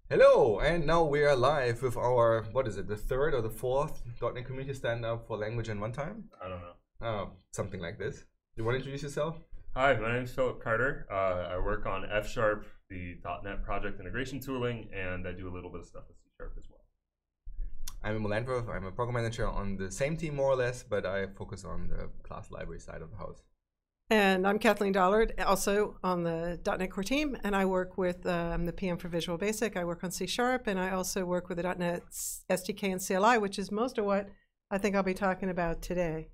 Hello, and now we are live with our, what is it, the third or the fourth .NET Community Stand-Up for Language and Runtime? I don't know. Something like this. You want to introduce yourself? Hi, my name is Philip Carter. I work on F#, the .NET project integration tooling, and I do a little bit of stuff with C# as well. I'm Emil Landreth. I'm a program manager on the same team, more or less, but I focus on the class library side of the house. And I'm Kathleen Dollard, also on the .NET Core team, and I work with, I'm the PM for Visual Basic. I work on C#, and I also work with the .NET SDK and CLI, which is most of what I think I'll be talking about today.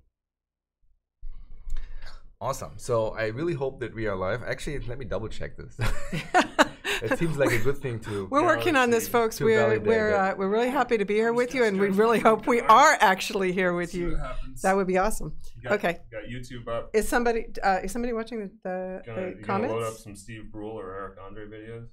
Awesome. So I really hope that we are live. Actually, let me double check this. It seems like a good thing to. We're working on this, folks. We're really happy to be here with you, and we really hope we are actually here with you. That would be awesome. Okay. You got YouTube up. Is somebody watching the comments? Gonna load up some Steve Brule or Eric Andre videos.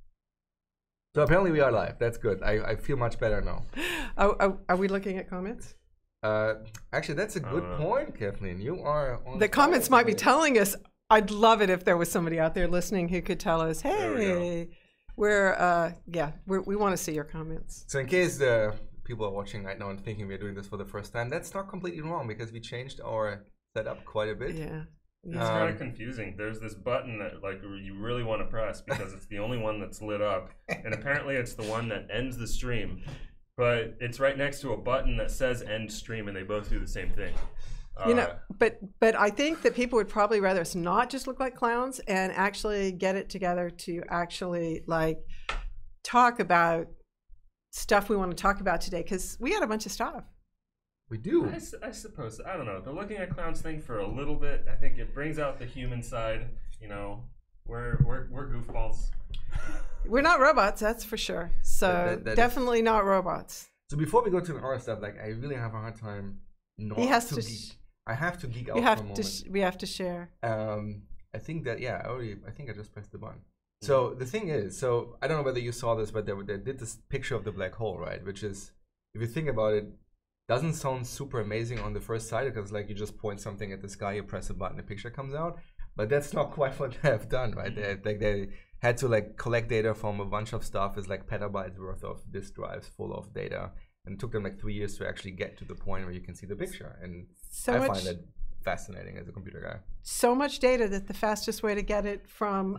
So apparently we are live. That's good. I feel much better now. Are we looking at comments? Actually, that's a good point, Kathleen. You are on the comments might be telling us. I'd love it if there was somebody out there listening who could tell us, hey, we want to see your comments. So in case the people are watching right now and thinking we're doing this for the first time, that's not completely wrong because we changed our setup quite a bit. Yeah. It's kind of confusing. There's this button that like you really want to press because it's the only one that's lit up, and apparently it's the one that ends the stream. But it's right next to a button that says end stream, and they both do the same thing. You know, but I think that people would probably rather us not just look like clowns and actually get it together to actually like talk about stuff we want to talk about today, because we got a bunch of stuff. We do. I suppose. I don't know. The looking at clowns thing for a little bit, I think it brings out the human side. You know, we're goofballs. We're not robots, that's for sure. So that definitely not robots. So before we go to our stuff, like I really have a hard time not to geek. I have to geek out for a moment. We have to share. I think that I think I just pressed the button. So the thing is, so I don't know whether you saw this, but they did this picture of the black hole, right? Which is, if you think about it, doesn't sound super amazing on the first sight because like you just point something at the sky, you press a button, a picture comes out. But that's not quite what they have done, right? They had to like collect data from a bunch of stuff. It's like petabytes worth of disk drives full of data, and it took them like 3 years to actually get to the point where you can see the picture. And I find that fascinating as a computer guy. So much data that the fastest way to get it from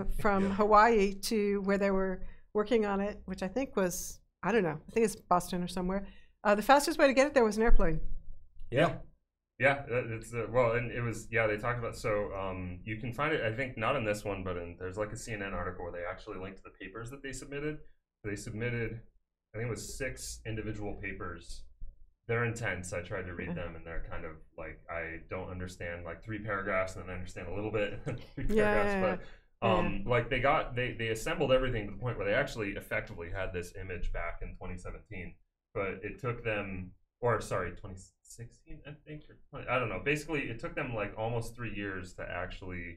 Hawaii to where they were working on it, which I think was, I don't know, I think it's Boston or somewhere. The fastest way to get it there was an airplane. Yeah. Yeah, it's well, and it was they talked about you can find it. I think not in this one, but there's like a CNN article where they actually linked to the papers that they submitted. They submitted, I think it was 6 individual papers. They're intense. I tried to read them, and they're kind of like I don't understand like 3 paragraphs, and then I understand a little bit 3 paragraphs. But like they assembled everything to the point where they actually effectively had this image back in 2017, but it took them. Or sorry, 2016, I think, or 20, I don't know. Basically, it took them like almost 3 years to actually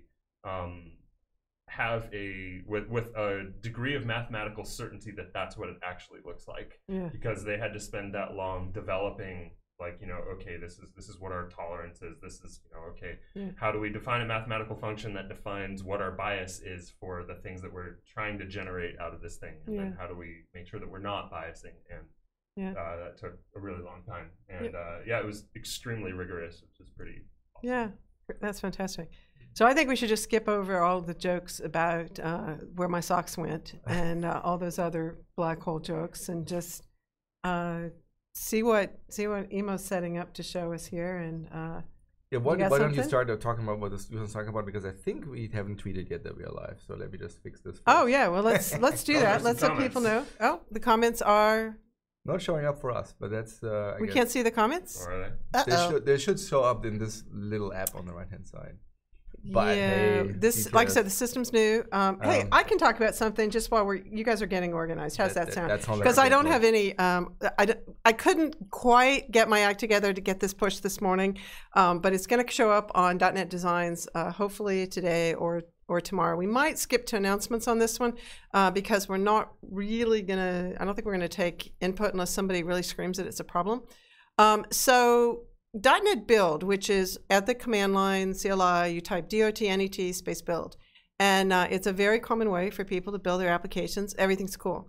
have with a degree of mathematical certainty that that's what it actually looks like. Yeah. Because they had to spend that long developing, like, you know, okay, this is what our tolerance is. This is, you know, okay, how do we define a mathematical function that defines what our bias is for the things that we're trying to generate out of this thing, and then how do we make sure that we're not biasing and that took a really long time, and it was extremely rigorous, which is pretty awesome. Yeah, that's fantastic. So I think we should just skip over all the jokes about where my socks went and all those other black hole jokes, and just see what Emo's setting up to show us here. And why don't you start talking about what the students talking about, because I think we haven't tweeted yet that we are live. So let me just fix this first. Oh yeah, well let's do that. Let's let people know. Oh, the comments are not showing up for us, but that's we can't see the comments. Or are they? They should show up in this little app on the right hand side. But hey, this, like I said, the system's new. Hey, I can talk about something just while you guys are getting organized. How's that sound? Because I don't have any. I couldn't quite get my act together to get this pushed this morning, but it's going to show up on .NET Designs hopefully today or tomorrow. We might skip to announcements on this one because we're not really gonna. I don't think we're gonna take input unless somebody really screams that it's a problem. So .NET Build, which is at the command line CLI, you type .NET space build, and it's a very common way for people to build their applications. Everything's cool.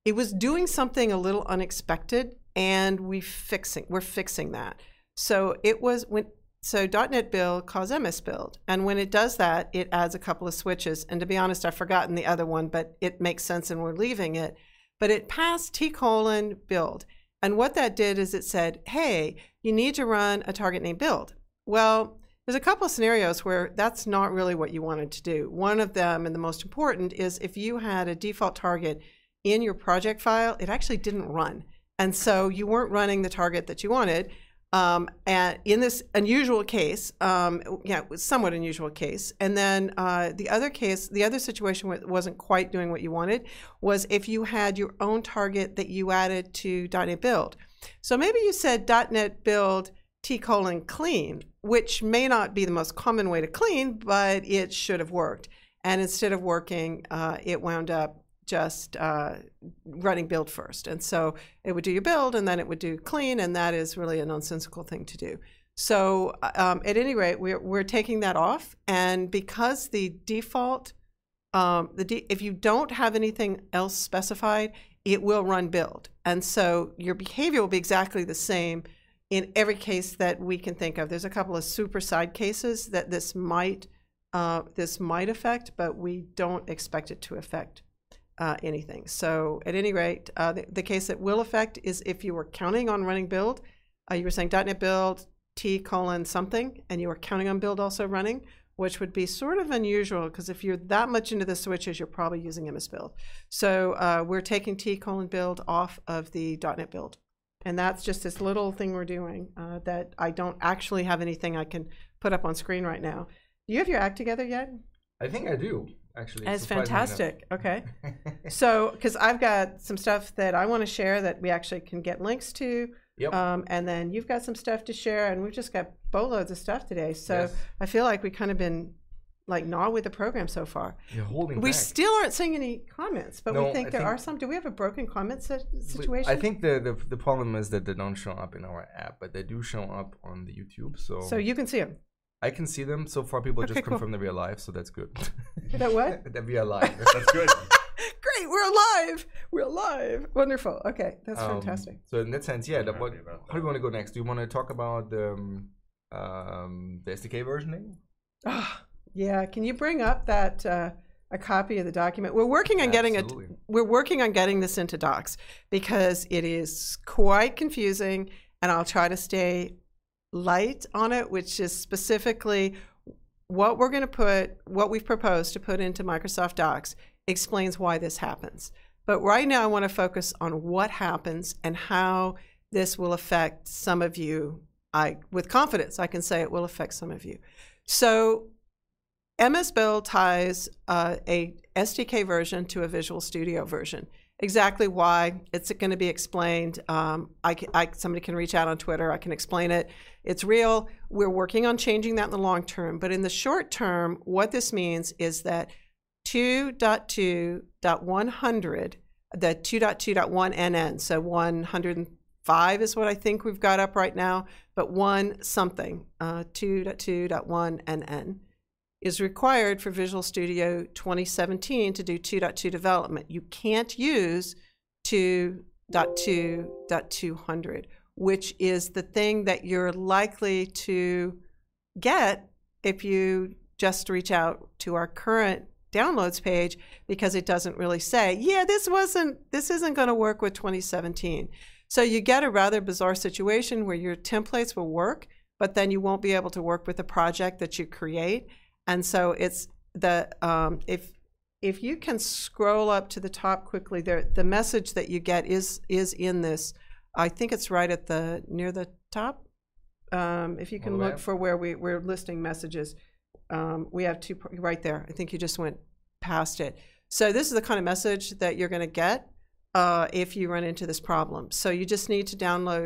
it was doing something a little unexpected, and we're fixing that. So it was so .NET Build calls MS Build, and when it does that, it adds a couple of switches. And to be honest, I've forgotten the other one, but it makes sense, and we're leaving it. But it passed T:\build, and what that did is it said, hey, you need to run a target name build. Well, there's a couple of scenarios where that's not really what you wanted to do. One of them, and the most important, is if you had a default target in your project file, it actually didn't run. And so you weren't running the target that you wanted. And in this unusual case, it was somewhat unusual case. And then the other situation where it wasn't quite doing what you wanted was if you had your own target that you added to .NET Build. So maybe you said .NET Build T:\clean, which may not be the most common way to clean, but it should have worked. And instead of working, it wound up just running build first. And so it would do your build, and then it would do clean, and that is really a nonsensical thing to do. So at any rate, we're taking that off. And because the default, if you don't have anything else specified, it will run build. And so your behavior will be exactly the same in every case that we can think of. There's a couple of super side cases that this might affect, but we don't expect it to affect anything. So at any rate, the case that will affect is if you were counting on running build, you were saying .NET Build T:\something, and you were counting on build also running, which would be sort of unusual because if you're that much into the switches, you're probably using MS Build. So we're taking T:\build off of the .NET Build. And that's just this little thing we're doing that I don't actually have anything I can put up on screen right now. Do you have your act together yet? I think I do. Actually, it's fantastic. Okay. So, because I've got some stuff that I want to share that we actually can get links to. Yep. And then you've got some stuff to share, and we've just got boatloads of stuff today. So yes. I feel like we kind of been like gnawed with the program so far. You're holding we back. Still aren't seeing any comments, but we think there are some. Do we have a broken comment situation? I think the problem is that they don't show up in our app, but they do show up on the YouTube. So you can see them. I can see them. So far, people just confirm that we are live, so that's good. That what? That we are live. That's good. Great, we're alive. We're alive. Wonderful. Okay, that's fantastic. So in that sense, yeah. How do you want to go next? Do you want to talk about the SDK versioning? Yeah. Can you bring up that a copy of the document? We're working on getting this into Docs because it is quite confusing, and I'll try to stay light on it, which is specifically what we've proposed to put into Microsoft Docs explains why this happens. But right now I want to focus on what happens and how this will affect some of you. With confidence, I can say it will affect some of you. So MS Build ties a SDK version to a Visual Studio version. Exactly why, it's going to be explained. Somebody can reach out on Twitter. I can explain it. It's real. We're working on changing that in the long term. But in the short term, what this means is that 2.2.100, the 2.2.1NN, so 105 is what I think we've got up right now, but 2.2.1NN is required for Visual Studio 2017 to do 2.2 development. You can't use 2.2.200, which is the thing that you're likely to get if you just reach out to our current downloads page, because it doesn't really say, yeah, this isn't going to work with 2017. So you get a rather bizarre situation where your templates will work, but then you won't be able to work with the project that you create. And so it's the if you can scroll up to the top quickly, the message that you get is in this. I think it's right at near the top. If you can look for where we're listing messages, we have two right there. I think you just went past it. So this is the kind of message that you're going to get if you run into this problem. So you just need to download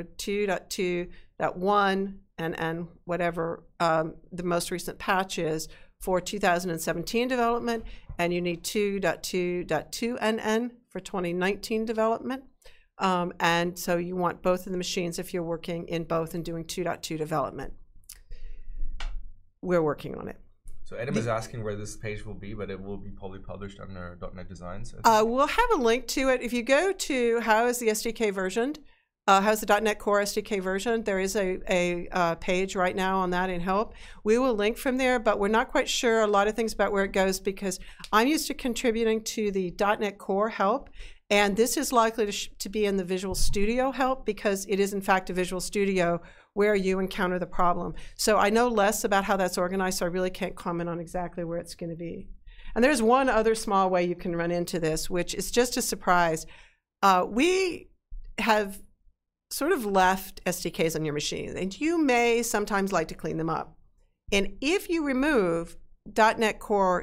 2.2.1 and whatever the most recent patch is for 2017 development, and you need 2.2.2NN for 2019 development. And so you want both of the machines if you're working in both and doing 2.2 development. We're working on it. So Adam is asking where this page will be, but it will be probably published under .NET Designs. We'll have a link to it. If you go to how is the SDK versioned, how's the .NET Core SDK version, there is a page right now on that in help. We will link from there, but we're not quite sure a lot of things about where it goes because I'm used to contributing to the .NET Core help, and this is likely to be in the Visual Studio help because it is in fact a Visual Studio where you encounter the problem. So I know less about how that's organized, so I really can't comment on exactly where it's going to be. And there's one other small way you can run into this, which is just a surprise. We have sort of left SDKs on your machine, and you may sometimes like to clean them up. And if you remove .NET Core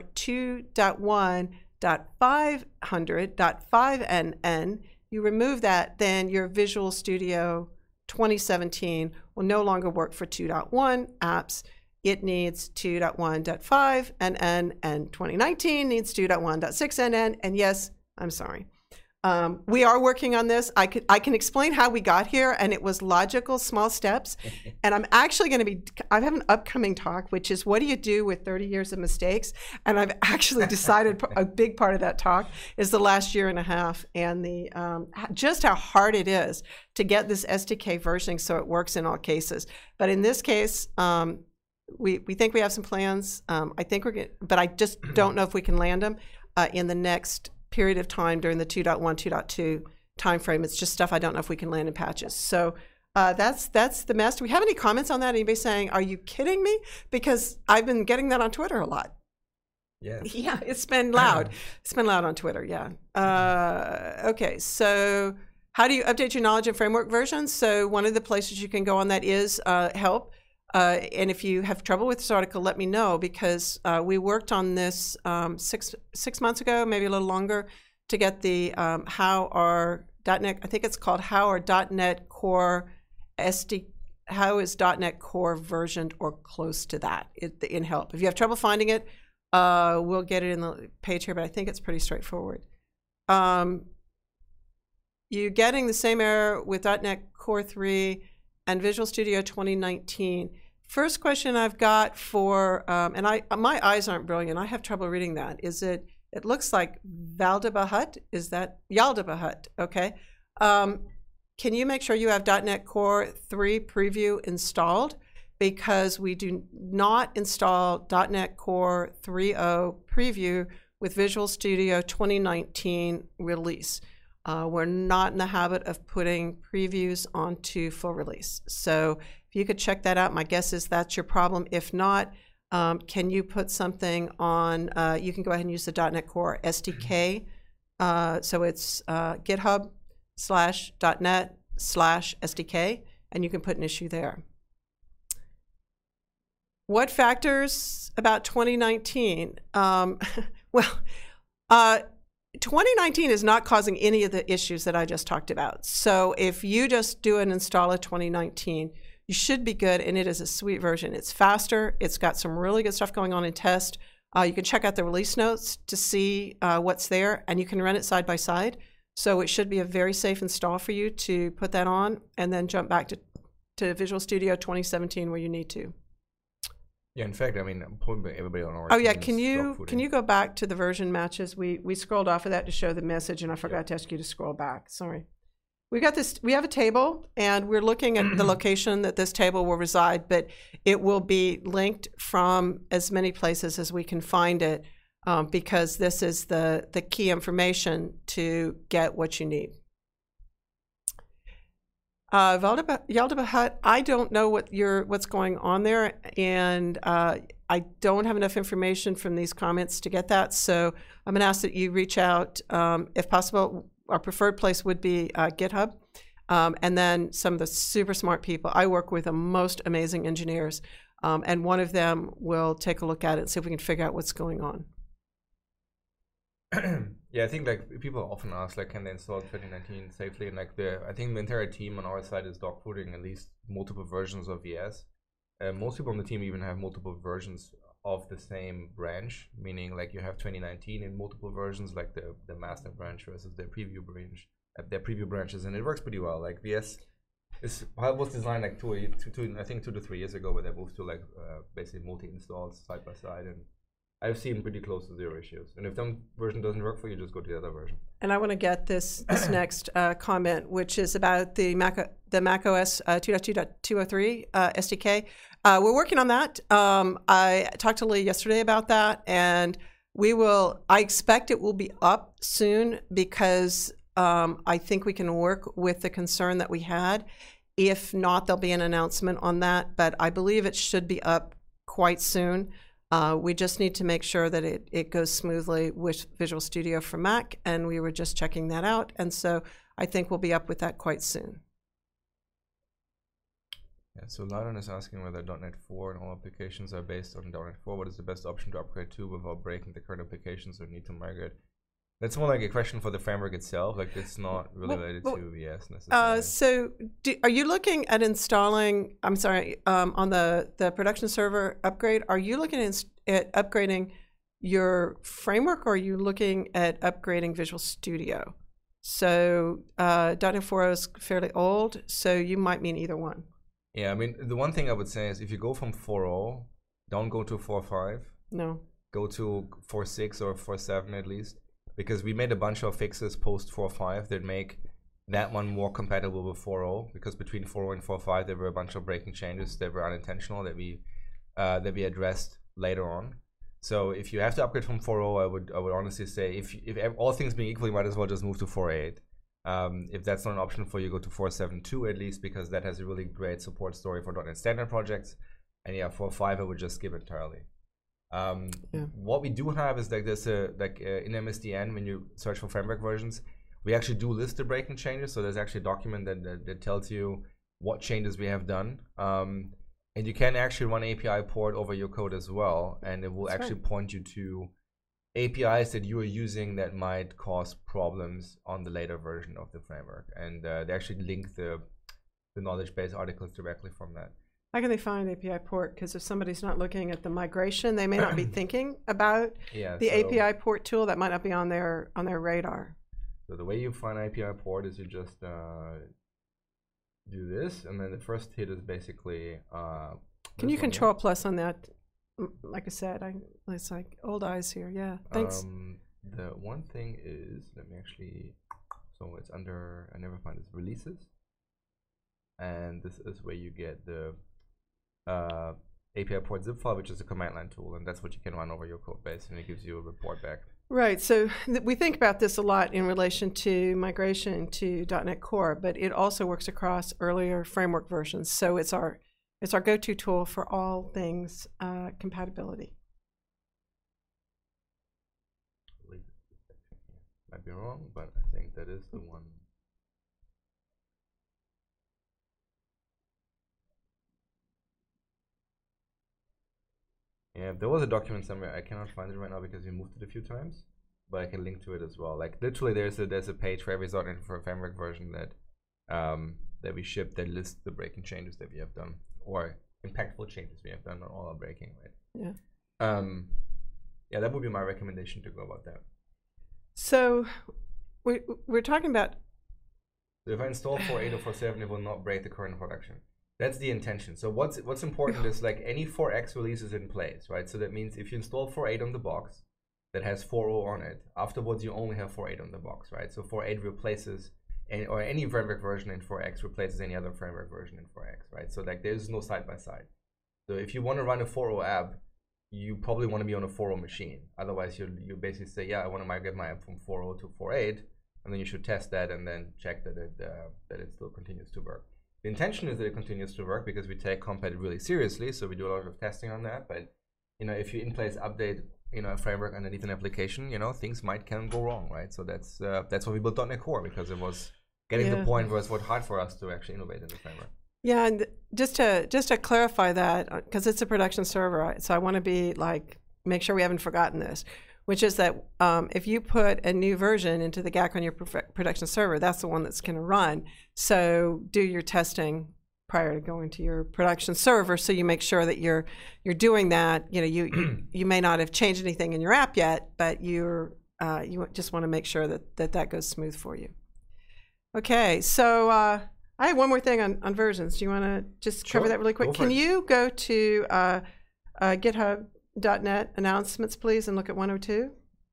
2.1.500.5NN, you remove that, then your Visual Studio 2017 will no longer work for 2.1 apps. It needs 2.1.5NN, and 2019 needs 2.1.6NN. And yes, I'm sorry. We are working on this. I can explain how we got here, and it was logical, small steps. And I'm actually going to I have an upcoming talk, which is what do you do with 30 years of mistakes? And I've actually decided a big part of that talk is the last year and a half and the just how hard it is to get this SDK versioning so it works in all cases. But in this case, we think we have some plans. I think we're going, but I just don't know if we can land them in the next period of time during the 2.1, 2.2 timeframe. It's just stuff I don't know if we can land in patches. So that's the mess. Do we have any comments on that? Anybody saying, are you kidding me? Because I've been getting that on Twitter a lot. Yes. Yeah, it's been loud. It's been loud on Twitter, yeah. Okay, so how do you update your knowledge and framework versions? So one of the places you can go on that is help. And if you have trouble with this article, let me know, because we worked on this 6 months ago, maybe a little longer, to get the how our .NET, I think it's called how our .NET Core how is .NET Core versioned or close to that in help. If you have trouble finding it, we'll get it in the page here, but I think it's pretty straightforward. You're getting the same error with .NET Core 3 and Visual Studio 2019. First question I've got for, and my eyes aren't brilliant. I have trouble reading that. Is it looks like Valdebahat. Is that Yaldabahat? Okay. Can you make sure you have .NET Core 3 preview installed? Because we do not install .NET Core 3.0 preview with Visual Studio 2019 release. We're not in the habit of putting previews onto full release. So if you could check that out, my guess is that's your problem. If not, can you put something on, you can go ahead and use the .NET Core SDK. So it's github/.net/SDK, and you can put an issue there. What factors about 2019? Well, 2019 is not causing any of the issues that I just talked about. So if you just do an install of 2019, you should be good, and it is a sweet version. It's faster. It's got some really good stuff going on in test. You can check out the release notes to see what's there, and you can run it side by side. So it should be a very safe install for you to put that on and then jump back to Visual Studio 2017 where you need to. Yeah, in fact, I mean, everybody on our team yeah, can you go back to the version matches? We scrolled off of that to show the message, and I forgot to ask you to scroll back. Sorry. We have a table, and we're looking at the location that this table will reside, but it will be linked from as many places as we can find it, because this is the key information to get what you need. Yaldabahat, I don't know what's going on there, and I don't have enough information from these comments to get that, so I'm going to ask that you reach out, if possible. Our preferred place would be GitHub, and then some of the super smart people. I work with the most amazing engineers, and one of them will take a look at it and see if we can figure out what's going on. Yeah, I think like people often ask like, can they install 2019 safely? And like I think the entire team on our side is dogfooding at least multiple versions of VS. Most people on the team even have multiple versions of the same branch, meaning like you have 2019 in multiple versions, like the master branch versus their preview branch, their preview branches, and it works pretty well. Like VS was designed like I think 2 to 3 years ago, where they moved to like basically multi-installs side by side, and I've seen pretty close to 0 issues. And if that version doesn't work for you, just go to the other version. And I want to get this next comment, which is about the macOS 2.2.203 SDK. We're working on that. I talked to Lee yesterday about that, and I expect it will be up soon, because I think we can work with the concern that we had. If not, there'll be an announcement on that, but I believe it should be up quite soon. We just need to make sure that it goes smoothly with Visual Studio for Mac, and we were just checking that out, and so I think we'll be up with that quite soon. Yeah, so Lydon is asking whether .NET 4 and all applications are based on .NET 4. What is the best option to upgrade to without breaking the current applications or need to migrate? That's more like a question for the framework itself. Like, it's not really related to VS necessarily. So are you looking at installing, on the production server upgrade, are you looking at upgrading your framework, or are you looking at upgrading Visual Studio? So .NET 4.0 is fairly old, so you might mean either one. Yeah, I mean, the one thing I would say is if you go from 4.0, don't go to 4.5. No. Go to 4.6 or 4.7 at least, because we made a bunch of fixes post 4.5 that make that one more compatible with 4.0, because between 4.0 and 4.5 there were a bunch of breaking changes that were unintentional that we addressed later on. So if you have to upgrade from 4.0, I would honestly say if all things being equal, you might as well just move to 4.8. If that's not an option for you, go to 4.7.2 at least, because that has a really great support story for .NET Standard projects. And yeah, 4.5 I would just skip entirely. What we do have is like there's in MSDN, when you search for framework versions, we actually do list the breaking changes. So there's actually a document that tells you what changes we have done. And you can actually run API port over your code as well, and it will point you to APIs that you are using that might cause problems on the later version of the framework. And they actually link the knowledge base articles directly from that. How can they find API port? Because if somebody's not looking at the migration, they may not be thinking about the API port tool. That might not be on their radar. So the way you find API port is you just do this, and then the first hit is basically. Can you control plus on that? Like I said, it's like old eyes here. Yeah, thanks. The one thing is, let me actually. So it's under. I never find this releases, and this is where you get the API port zip file, which is a command line tool, and that's what you can run over your code base, and it gives you a report back. Right. So we think about this a lot in relation to migration to .NET Core, but it also works across earlier framework versions. So it's our go-to tool for all things compatibility. Might be wrong, but I think that is the one. Yeah, there was a document somewhere. I cannot find it right now because we moved it a few times, but I can link to it as well. Like literally, there's a page for every .NET for a framework version that we ship that lists the breaking changes that we have done, or impactful changes we have done. Not all are breaking, right? Yeah. Yeah, that would be my recommendation to go about that. So we're talking about. So if I install 4.8 or 4.7, it will not break the current production. That's the intention. So what's important is like any 4x release is in place, right? So that means if you install 4.8 on the box that has 4.0 on it, afterwards you only have 4.8 on the box, right? So 4.8 replaces any framework version in 4x replaces any other framework version in 4x, right? So like there's no side by side. So if you want to run a 4.0 app, you probably want to be on a 4.0 machine. Otherwise you basically say, yeah, I want to migrate my app from 4.0 to 4.8, and then you should test that and then check that it still continues to work. The intention is that it continues to work because we take Compat really seriously, so we do a lot of testing on that. But if you in place update a framework underneath an application, things can go wrong, right? So that's why we built .NET Core, because it was getting to the point where it was hard for us to actually innovate in the framework. Yeah, and just to clarify that, because it's a production server, right? So I want to be make sure we haven't forgotten this, which is that if you put a new version into the GAC on your production server, that's the one that's going to run. So do your testing prior to going to your production server, so you make sure that you're doing that. You may not have changed anything in your app yet, but you just want to make sure that goes smooth for you. Okay, so I have one more thing on versions. Do you want to just cover that really quick? Can you go to GitHub.net announcements, please, and look at 102?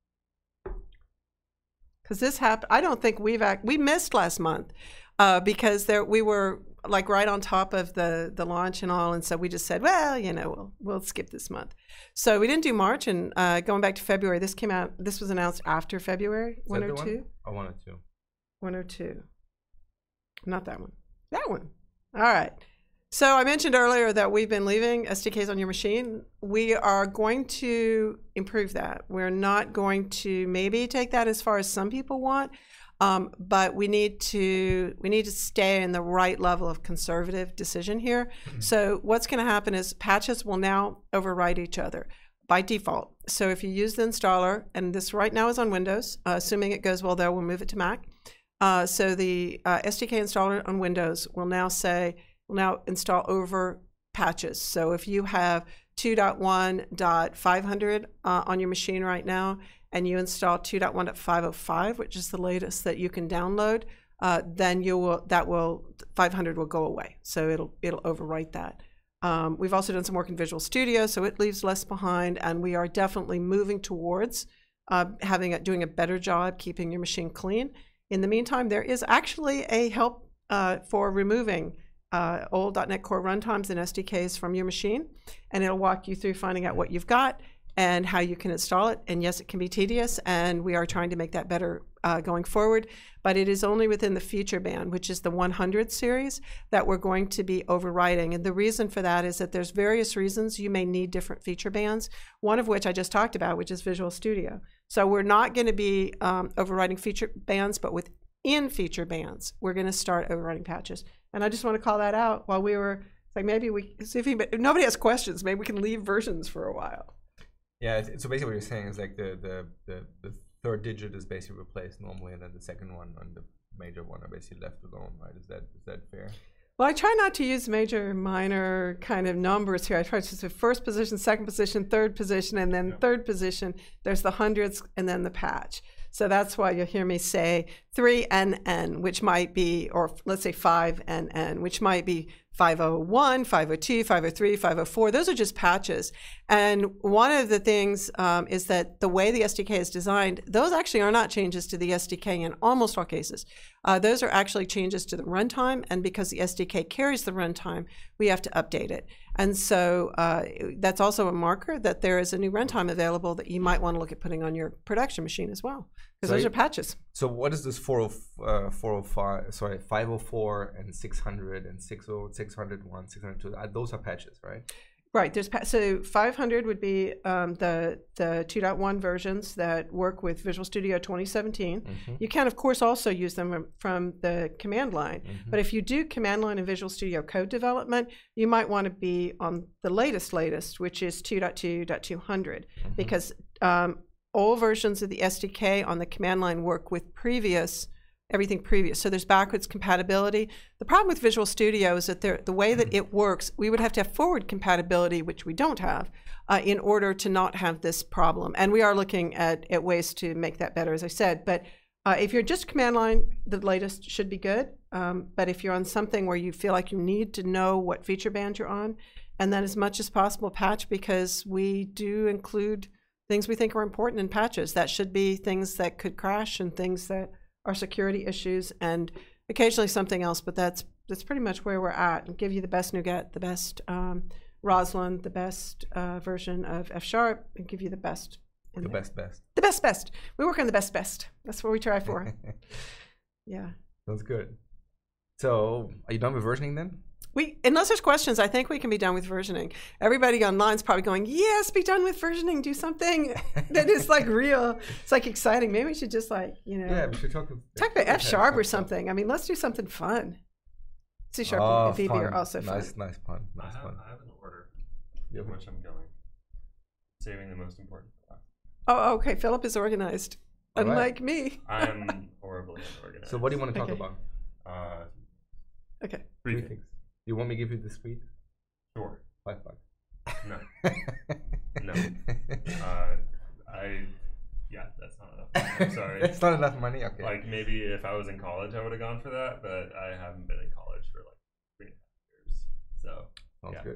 Because this happened. I don't think we missed last month because we were like right on top of the launch and all, and so we just said, well, you know, we'll skip this month. So we didn't do March, and going back to February, this came out. This was announced after February. 102. Oh, 102. 102. Not that one. That one. All right. So I mentioned earlier that we've been leaving SDKs on your machine. We are going to improve that. We're not going to maybe take that as far as some people want, but we need to stay in the right level of conservative decision here. So what's going to happen is patches will now override each other by default. So if you use the installer, and this right now is on Windows, assuming it goes well there, we'll move it to Mac. So the SDK installer on Windows will now install over patches. So if you have 2.1.500 on your machine right now, and you install 2.1.505, which is the latest that you can download, then 500 will go away. So it'll overwrite that. We've also done some work in Visual Studio, so it leaves less behind, and we are definitely moving towards doing a better job keeping your machine clean. In the meantime, there is actually a help for removing old .NET Core runtimes and SDKs from your machine, and it'll walk you through finding out what you've got and how you can install it. And yes, it can be tedious, and we are trying to make that better going forward, but it is only within the feature band, which is the 100 series, that we're going to be overriding. And the reason for that is that there's various reasons you may need different feature bands, one of which I just talked about, which is Visual Studio. So we're not going to be overriding feature bands, but within feature bands, we're going to start overriding patches. And I just want to call that out while we were, like, maybe we see if nobody has questions, maybe we can leave versions for a while. Yeah, so basically what you're saying is like the third digit is basically replaced normally, and then the second one and the major one are basically left alone, right? Is that fair? Well, I try not to use major, minor kind of numbers here. I try to say first position, second position, third position, and then third position. There's the hundreds and then the patch. So that's why you'll hear me say 3NN, which might be, or let's say 5NN, which might be 501, 502, 503, 504. Those are just patches. And one of the things is that the way the SDK is designed, those actually are not changes to the SDK in almost all cases. Those are actually changes to the runtime, and because the SDK carries the runtime, we have to update it. And so that's also a marker that there is a new runtime available that you might want to look at putting on your production machine as well, because those are patches. So what is this 504 and 600 and 601, 602? Those are patches, right? Right. So 500 would be the 2.1 versions that work with Visual Studio 2017. Mm-hmm. You can, of course, also use them from the command line. Mm-hmm. But if you do command line in Visual Studio Code development, you might want to be on the latest, which is 2.2.200, mm-hmm. because all versions of the SDK on the command line work with everything previous. So there's backwards compatibility. The problem with Visual Studio is that the way that it works, we would have to have forward compatibility, which we don't have, in order to not have this problem. And we are looking at ways to make that better, as I said. But if you're just command line, the latest should be good. But if you're on something where you feel like you need to know what feature band you're on, and then as much as possible patch, because we do include things we think are important in patches. That should be things that could crash and things that are security issues, and occasionally something else, but that's pretty much where we're at, and give you the best NuGet, the best Roslyn, the best version of F#, and give you the best. The best. The best. We work on the best. That's what we try for. Yeah. Sounds good. So, are you done with versioning then? Unless there's questions, I think we can be done with versioning. Everybody online is probably going, yes, be done with versioning. Do something that is like real. It's like exciting. Maybe we should just like, Yeah, we should talk about F# or something. I mean, let's do something fun. C# and VB are also fun. Nice pun. I have an order in which I'm going. Saving the most important stuff. Oh, okay. Philip is organized. Unlike me. I'm horribly unorganized. So what do you want to talk about? Okay. 3 things. You want me to give you the suite? Sure. $5. No. No. That's not enough. I'm sorry. That's not enough money? Okay. Like maybe if I was in college I would have gone for that, but I haven't been in college Sounds good.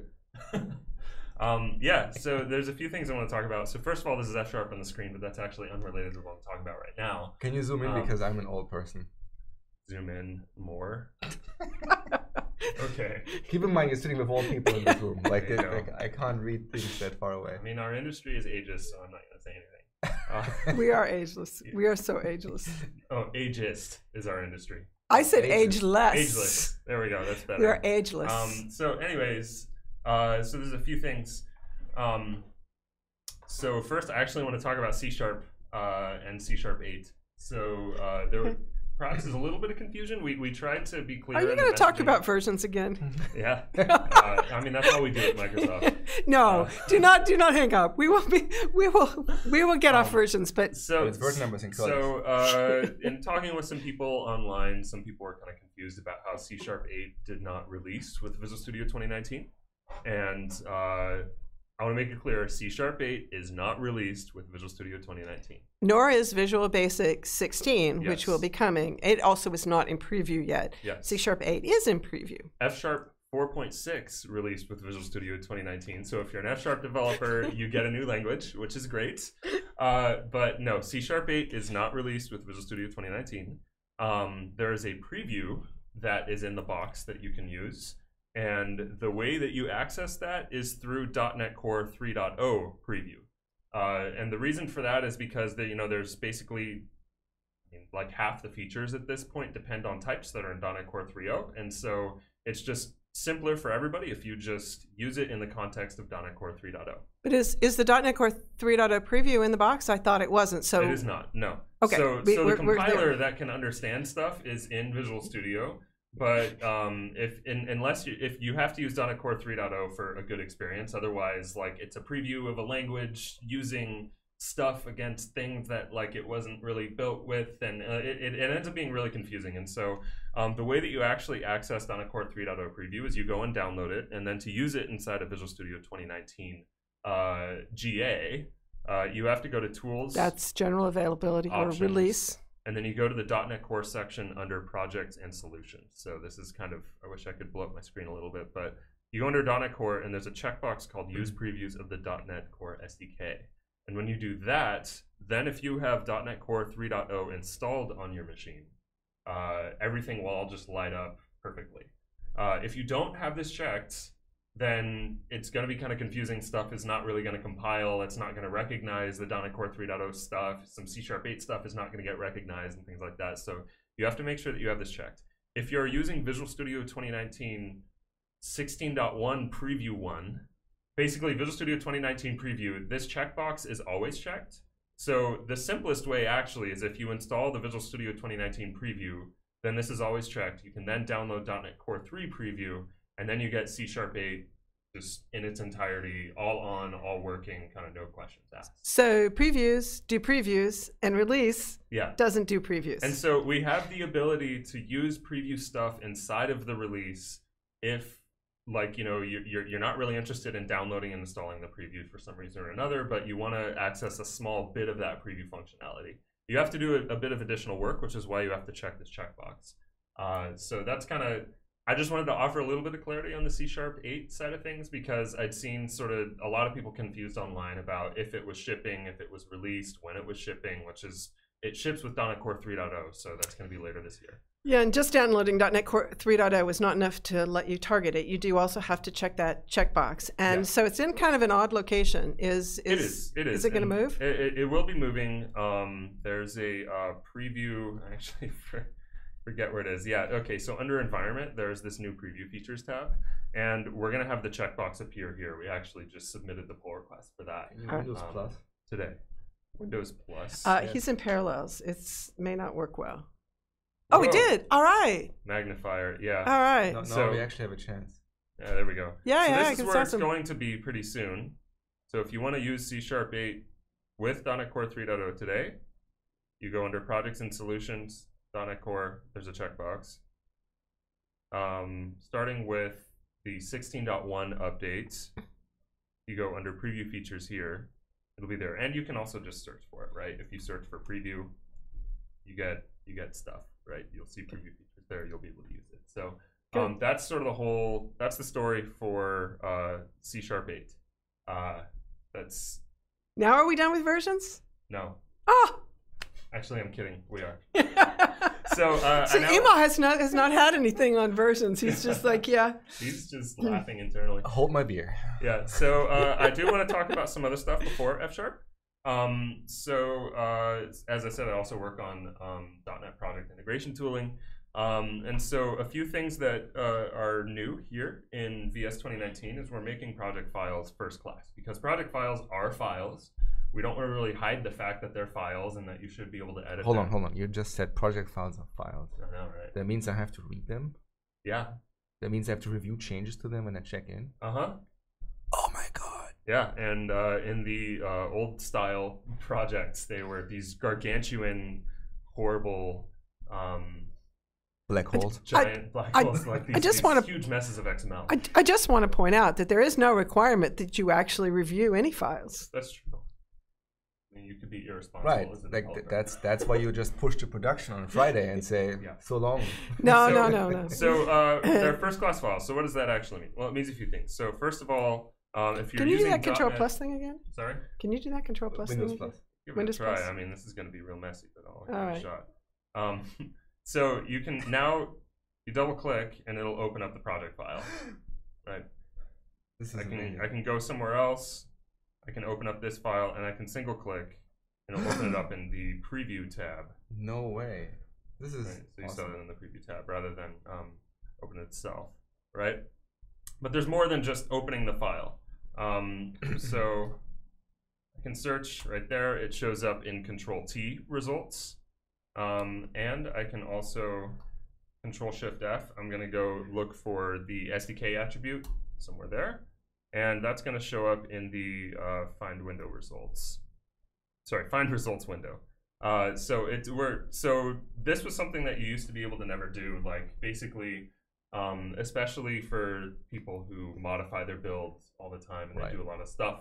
Yeah, so there's a few things I want to talk about. So first of all, this is F# on the screen, but that's actually unrelated to what I'm talking about right now. Can you zoom in because I'm an old person? Zoom in more. Okay. Keep in mind, you're sitting with old people in this room. Like I can't read things that far away. I mean, our industry is ageist, so I'm not going to say anything. We are ageless. We are so ageless. Oh, ageist is our industry. I said ageless. Ageless. There we go. That's better. We are ageless. So anyways, so there's a few things. So first, I actually want to talk about C# and C# 8. So there perhaps is a little bit of confusion. We tried to be clear. Are you going to talk about versions again? Yeah. I mean, that's how we do it at Microsoft. No, do not hang up. We will get off versions, but it's version numbers in colors. So in talking with some people online, some people were kind of confused about how C# 8 did not release with Visual Studio 2019, and I want to make it clear, C# 8 is not released with Visual Studio 2019. Nor is Visual Basic 16, yes. which will be coming. It also is not in preview yet. Yes. C# 8 is in preview. F# 4.6 released with Visual Studio 2019. So if you're an F# developer, you get a new language, which is great. But no, C# 8 is not released with Visual Studio 2019. There is a preview that is in the box that you can use. And the way that you access that is through .NET Core 3.0 preview. And the reason for that is because there's basically like half the features at this point depend on types that are in .NET Core 3.0. And so it's just simpler for everybody if you just use it in the context of .NET Core 3.0. But is the .NET Core 3.0 preview in the box? I thought it wasn't. So it is not, no. Okay. So the compiler that can understand stuff is in Visual Studio. But if you have to use .NET Core 3.0 for a good experience, otherwise, like, it's a preview of a language using stuff against things that like it wasn't really built with, and it ends up being really confusing. And so the way that you actually access .NET Core 3.0 preview is you go and download it, and then to use it inside of Visual Studio 2019 GA, you have to go to Tools. That's general availability Options, or release. And then you go to the .NET Core section under Projects and Solutions. So this is kind of, I wish I could blow up my screen a little bit, but you go under .NET Core and there's a checkbox called Use Previews of the .NET Core SDK. And when you do that, then if you have .NET Core 3.0 installed on your machine, everything will all just light up perfectly. If you don't have this checked, then it's going to be kind of confusing. Stuff is not really going to compile. It's not going to recognize the .NET Core 3.0 stuff. Some C# 8 stuff is not going to get recognized and things like that. So you have to make sure that you have this checked. If you're using Visual Studio 2019 16.1 Preview 1, basically Visual Studio 2019 Preview, this checkbox is always checked. So the simplest way actually is if you install the Visual Studio 2019 Preview, then this is always checked. You can then download .NET Core 3 Preview, and then you get C# 8 just in its entirety, all on, all working, kind of no questions asked. So previews do previews, and release doesn't do previews. And so we have the ability to use preview stuff inside of the release if, like, you're not really interested in downloading and installing the preview for some reason or another, but you want to access a small bit of that preview functionality. You have to do a bit of additional work, which is why you have to check this checkbox. So that's kind of, I just wanted to offer a little bit of clarity on the C# 8 side of things, because I'd seen sort of a lot of people confused online about if it was shipping, if it was released, when it was shipping, which is, it ships with .NET Core 3.0, so that's going to be later this year. Yeah, and just downloading .NET Core 3.0 was not enough to let you target it. You do also have to check that checkbox. And so it's in kind of an odd location. It is. Is it going to move? It will be moving. There's a preview, actually, forget where it is. Yeah, okay, so under Environment, there's this new Preview Features tab, and we're going to have the checkbox appear here. We actually just submitted the pull request for that Windows Plus today. Windows Plus. He's in Parallels. It may not work well. Oh, it did. All right. Magnifier, yeah. All right. No, so we actually have a chance. Yeah, there we go. Yeah, so this is where it's going to be pretty soon. So if you want to use C# 8 with .NET Core 3.0 today, you go under Projects and Solutions, .NET Core, there's a checkbox. Starting with the 16.1 updates, you go under Preview Features here. It'll be there. And you can also just search for it, right? If you search for preview, you get stuff, right? You'll see preview features there. You'll be able to use it. So That's sort of that's the story for C# 8. That's. Now are we done with versions? No. Oh. Actually, I'm kidding. We are. So Emo has not had anything on versions. He's just like, yeah. He's just laughing internally. Hold my beer. Yeah. So I do want to talk about some other stuff before F#. As I said, I also work on .NET project integration tooling. And so a few things that are new here in VS 2019 is we're making project files first class, because project files are files. We don't want to really hide the fact that they're files and that you should be able to edit Hold them. on. You just said project files are files. I know, right? That means I have to read them? Yeah. That means I have to review changes to them when I check in? Uh-huh. Oh my god. Yeah, and in the old style projects, they were these gargantuan, horrible... black holes? Giant black holes, like these huge messes of XML. I just want to point out that there is no requirement that you actually review any files. That's true. I mean, you could be irresponsible. Right, as a like developer. that's why you just push to production on Friday and say, so long. No. So they're first class files. So what does that actually mean? Well, it means a few things. So first of all, if you're Can you using do that Control .NET, Plus thing again? Sorry? Can you do that Control Plus Windows thing Plus. again? Give Windows it a try. Plus. I mean, this is going to be real messy, but I'll give All it right. a shot. So you can now, you double click and it'll open up the project file, right? This is I can go somewhere else. I can open up this file and I can single click and it'll open it up in the preview tab. No way. This is right? So you awesome. saw it in the preview tab rather than open it itself, right? But there's more than just opening the file. So I can search right there. It shows up in Control-T results. And I can also Control-Shift-F. I'm going to go look for the SDK attribute somewhere there. And that's going to show up in the Find Window results. Sorry, Find Results window. So this was something that you used to be able to never do. Like basically, especially for people who modify their builds all the time and they do a lot of stuff.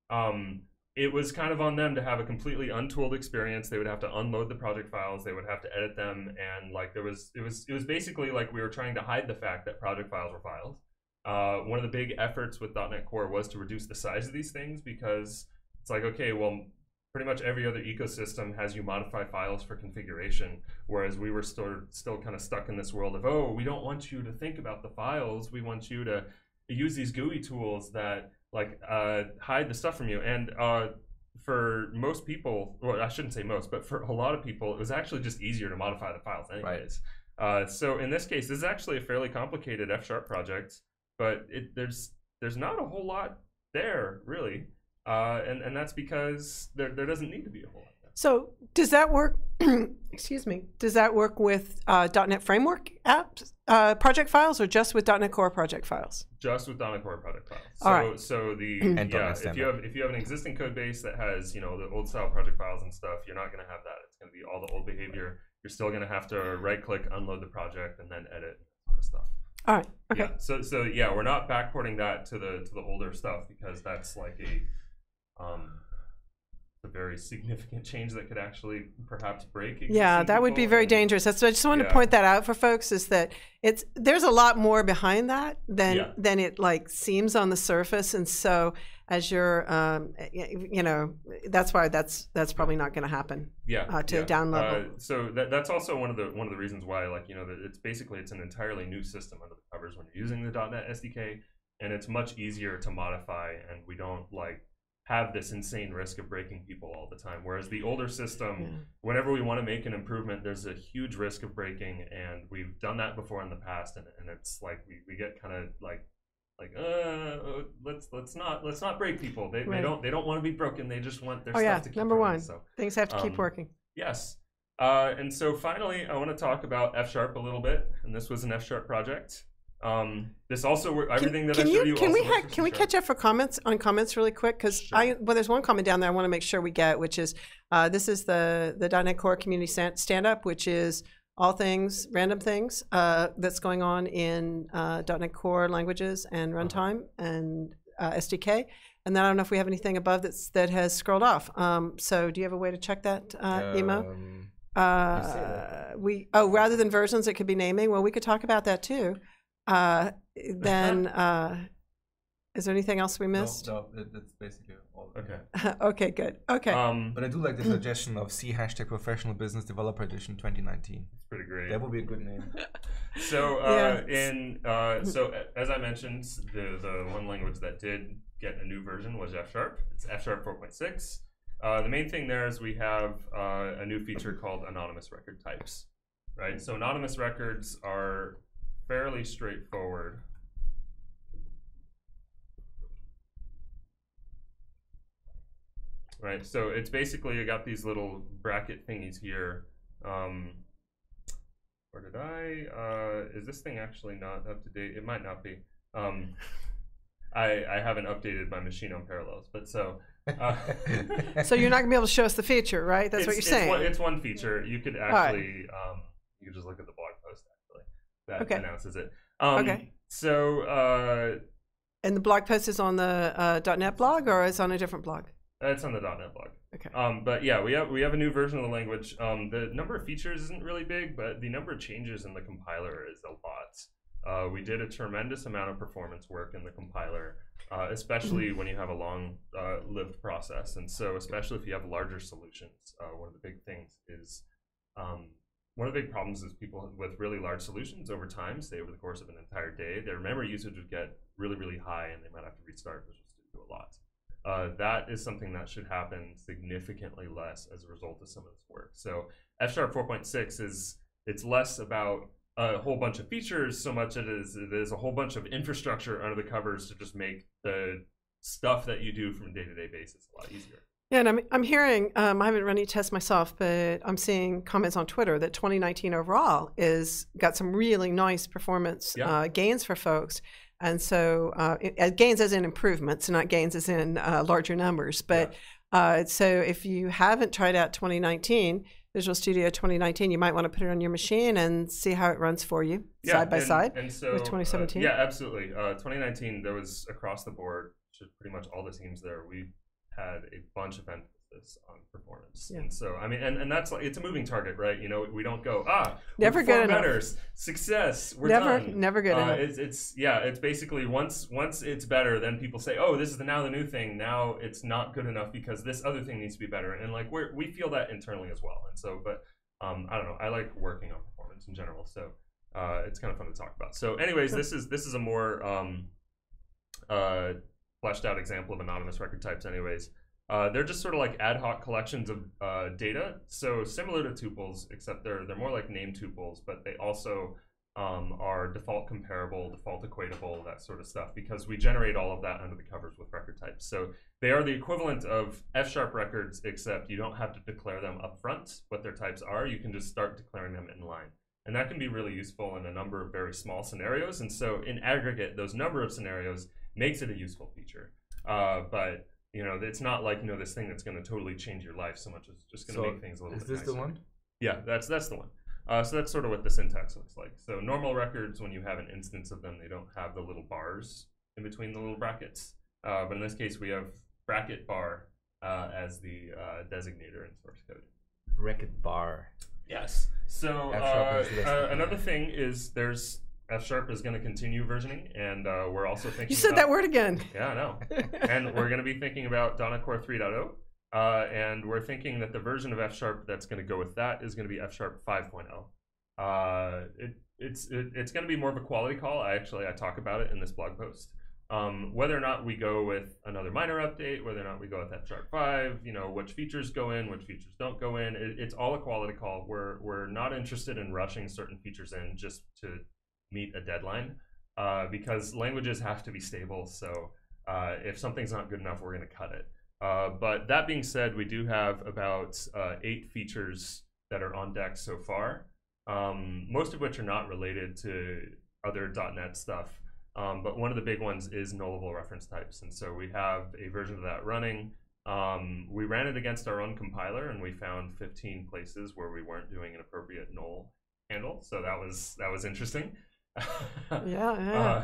It was kind of on them to have a completely untooled experience. They would have to unload the project files. They would have to edit them, and like it was basically like we were trying to hide the fact that project files were files. One of the big efforts with .NET Core was to reduce the size of these things, because it's like, okay, well, pretty much every other ecosystem has you modify files for configuration, whereas we were still kind of stuck in this world of, oh, we don't want you to think about the files. We want you to use these GUI tools that like hide the stuff from you. And for most people, well, I shouldn't say most, but for a lot of people, it was actually just easier to modify the files anyways. Right. So in this case, this is actually a fairly complicated F# project, but there's not a whole lot there really. And that's because there doesn't need to be a whole lot. So does that work? Excuse me. Does that work with .NET Framework apps project files, or just with .NET Core project files? Just with .NET Core project files. All right. So if you have an existing code base that has the old style project files and stuff, you're not going to have that. It's going to be all the old behavior. You're still going to have to right click, unload the project, and then edit sort of stuff. All right. Okay. Yeah. So yeah, we're not backporting that to the older stuff, because that's like a very significant change that could actually perhaps break. Yeah, that would be very dangerous. That's what I just wanted to point that out for folks, is that there's a lot more behind that than it like seems on the surface. And so as you're that's why that's probably not going to happen. Down level. So that's also one of the reasons why, like, it's an entirely new system under the covers when you're using the .NET SDK, and it's much easier to modify, and we don't like have this insane risk of breaking people all the time. Whereas the older system, whenever we want to make an improvement, there's a huge risk of breaking, and we've done that before in the past, and it's like we get kind of like let's not break people. They don't want to be broken. They just want their stuff to keep number running. one. So things have to keep working. Yes. And so finally, I want to talk about F# a little bit, and this was an F# project. This also everything that I showed you. Can we catch up for comments really quick? Because there's one comment down there I want to make sure we get, which is this is the .NET Core community stand up, which is all things, random things that's going on in .NET Core languages and runtime and SDK. And then I don't know if we have anything above that has scrolled off. So do you have a way to check that, Emo? Rather than versions, it could be naming. Well, we could talk about that too. then is there anything else we missed? No, that's basically all. Okay. Okay, good. Okay. But I do like the suggestion of C #Professional Business Developer Edition 2019. It's pretty great. That would be a good name. So so as I mentioned, the one language that did get a new version was F#. It's F# 4.6. The main thing there is we have a new feature called anonymous record types, right? So anonymous records are fairly straightforward. Right, so it's basically, you got these little bracket thingies here. Where did is this thing actually not up to date? It might not be. I haven't updated my machine on Parallels, but so. So you're not gonna be able to show us the feature, right? That's what you're saying. It's one feature. You could actually, you could just look at the blog post actually that announces it. Okay. So. And the blog post is on the .NET blog, or is it on a different blog? It's on the .NET blog. Okay. But yeah, we have a new version of the language. The number of features isn't really big, but the number of changes in the compiler is a lot. We did a tremendous amount of performance work in the compiler, especially when you have a long-lived process. And so especially if you have larger solutions, one of the big things is, one of the big problems is people with really large solutions over time, say over the course of an entire day, their memory usage would get really, really high and they might have to restart, which is do a lot. That is something that should happen significantly less as a result of some of this work. So F# 4.6 it's less about a whole bunch of features so much it is a whole bunch of infrastructure under the covers to just make the stuff that you do from a day-to-day basis a lot easier. Yeah, and I'm hearing, I haven't run any tests myself, but I'm seeing comments on Twitter that 2019 overall got some really nice performance gains for folks. And so gains as in improvements, not gains as in larger numbers. But so if you haven't tried out 2019, Visual Studio 2019, you might want to put it on your machine and see how it runs for you side by side with 2017. Yeah, absolutely. 2019, there was across the board, pretty much all the teams there, we had a bunch of emphasis on performance. And so, I mean, and that's like, it's a moving target, right? You know, we don't go, never good enough. Better, success, we're done. Never good enough. It's basically once it's better, then people say, oh, this is now the new thing. Now it's not good enough because this other thing needs to be better. And like we feel that internally as well. And so, but I don't know. I like working on performance in general. So it's kind of fun to talk about. So anyways, this is a more fleshed out example of anonymous record types anyways. They're just sort of like ad hoc collections of data. So similar to tuples, except they're more like name tuples, but they also are default comparable, default equatable, that sort of stuff, because we generate all of that under the covers with record types. So they are the equivalent of F# records, except you don't have to declare them up front, what their types are. You can just start declaring them in line. And that can be really useful in a number of very small scenarios. And so in aggregate, those number of scenarios makes it a useful feature. But you know, it's not like, you know, this thing that's going to totally change your life so much. It's just going to make things a little bit nicer. Is this the one? Yeah, that's the one. So that's sort of what the syntax looks like. So normal records, when you have an instance of them, they don't have the little bars in between the little brackets. But in this case, we have bracket bar as the designator in source code. Bracket bar. Yes. So another thing is there's F# is going to continue versioning, and we're also thinking. You said that word again. Yeah, I know. And we're going to be thinking about .NET Core 3.0, and we're thinking that the version of F# that's going to go with that is going to be F# 5.0. It's going to be more of a quality call. I talk about it in this blog post. Whether or not we go with another minor update, whether or not we go with F# 5, you know, which features go in, which features don't go in. It's all a quality call. We're not interested in rushing certain features in just to meet a deadline, because languages have to be stable. So if something's not good enough, we're going to cut it. But that being said, we do have about 8 features that are on deck so far, most of which are not related to other .NET stuff. But one of the big ones is nullable reference types. And so we have a version of that running. We ran it against our own compiler, and we found 15 places where we weren't doing an appropriate null handle. So that was interesting. Yeah.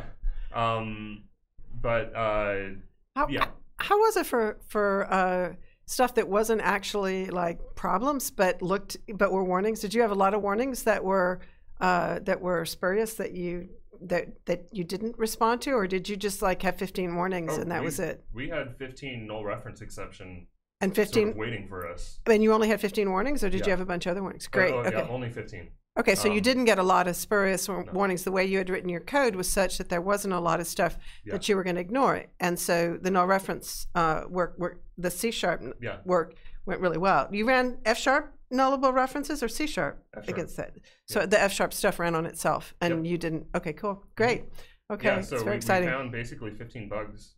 How was it for stuff that wasn't actually like problems but were warnings? Did you have a lot of warnings that were spurious that you that you didn't respond to, or did you just like have 15 warnings and that was it? We had 15 null reference exception and 15 sort of waiting for us. And you only had 15 warnings, or did you have a bunch of other warnings? Great. Okay. Yeah, only 15. Okay, so you didn't get a lot of spurious warnings. The way you had written your code was such that there wasn't a lot of stuff that you were going to ignore. And so the null reference work, the C# work went really well. You ran F# nullable references or C# against that? So the F# stuff ran on itself, and you didn't. Okay, cool, great. Okay, yeah, so it's very exciting. We found basically 15 bugs.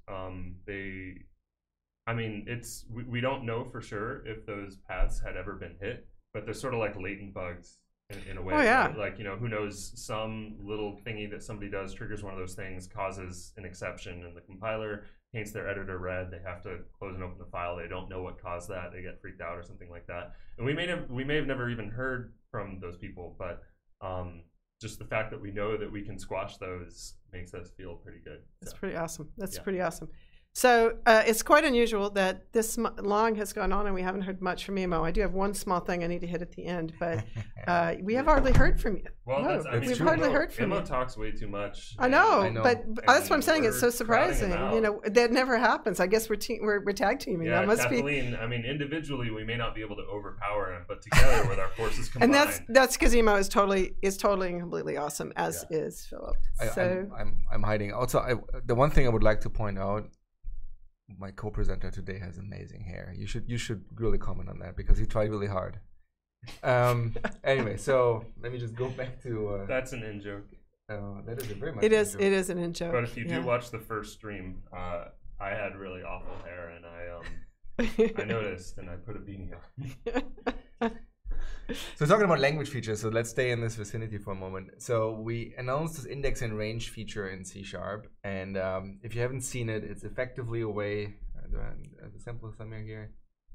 We don't know for sure if those paths had ever been hit, but they're sort of like latent bugs. In a way, like, who knows, some little thingy that somebody does triggers one of those things, causes an exception, and the compiler paints their editor red. They have to close and open the file. They don't know what caused that. They get freaked out or something like that. And we may have never even heard from those people, but just the fact that we know that we can squash those makes us feel pretty good. That's pretty awesome. That's pretty awesome. So it's quite unusual that this long has gone on and we haven't heard much from Emo. I do have one small thing I need to hit at the end, but we have hardly heard from you. Well, we've hardly heard from you. Emo talks way too much. I know. But that's what I'm saying. It's so surprising. That never happens. I guess we're tag teaming. Yeah, that must Kathleen, individually we may not be able to overpower him, but together with our forces combined. And that's because Emo is totally and completely awesome, as is Philip. I'm hiding. Also, the one thing I would like to point out. My co-presenter today has amazing hair. You should really comment on that because he tried really hard. Anyway, so let me just go back to. That's an in joke. That is a very much. It is an in joke. But if you do watch the first stream, I had really awful hair, and I noticed, and I put a beanie on. So talking about language features, so let's stay in this vicinity for a moment. So we announced this index and range feature in C#, and if you haven't seen it, it's effectively a way. Do I have a sample somewhere here?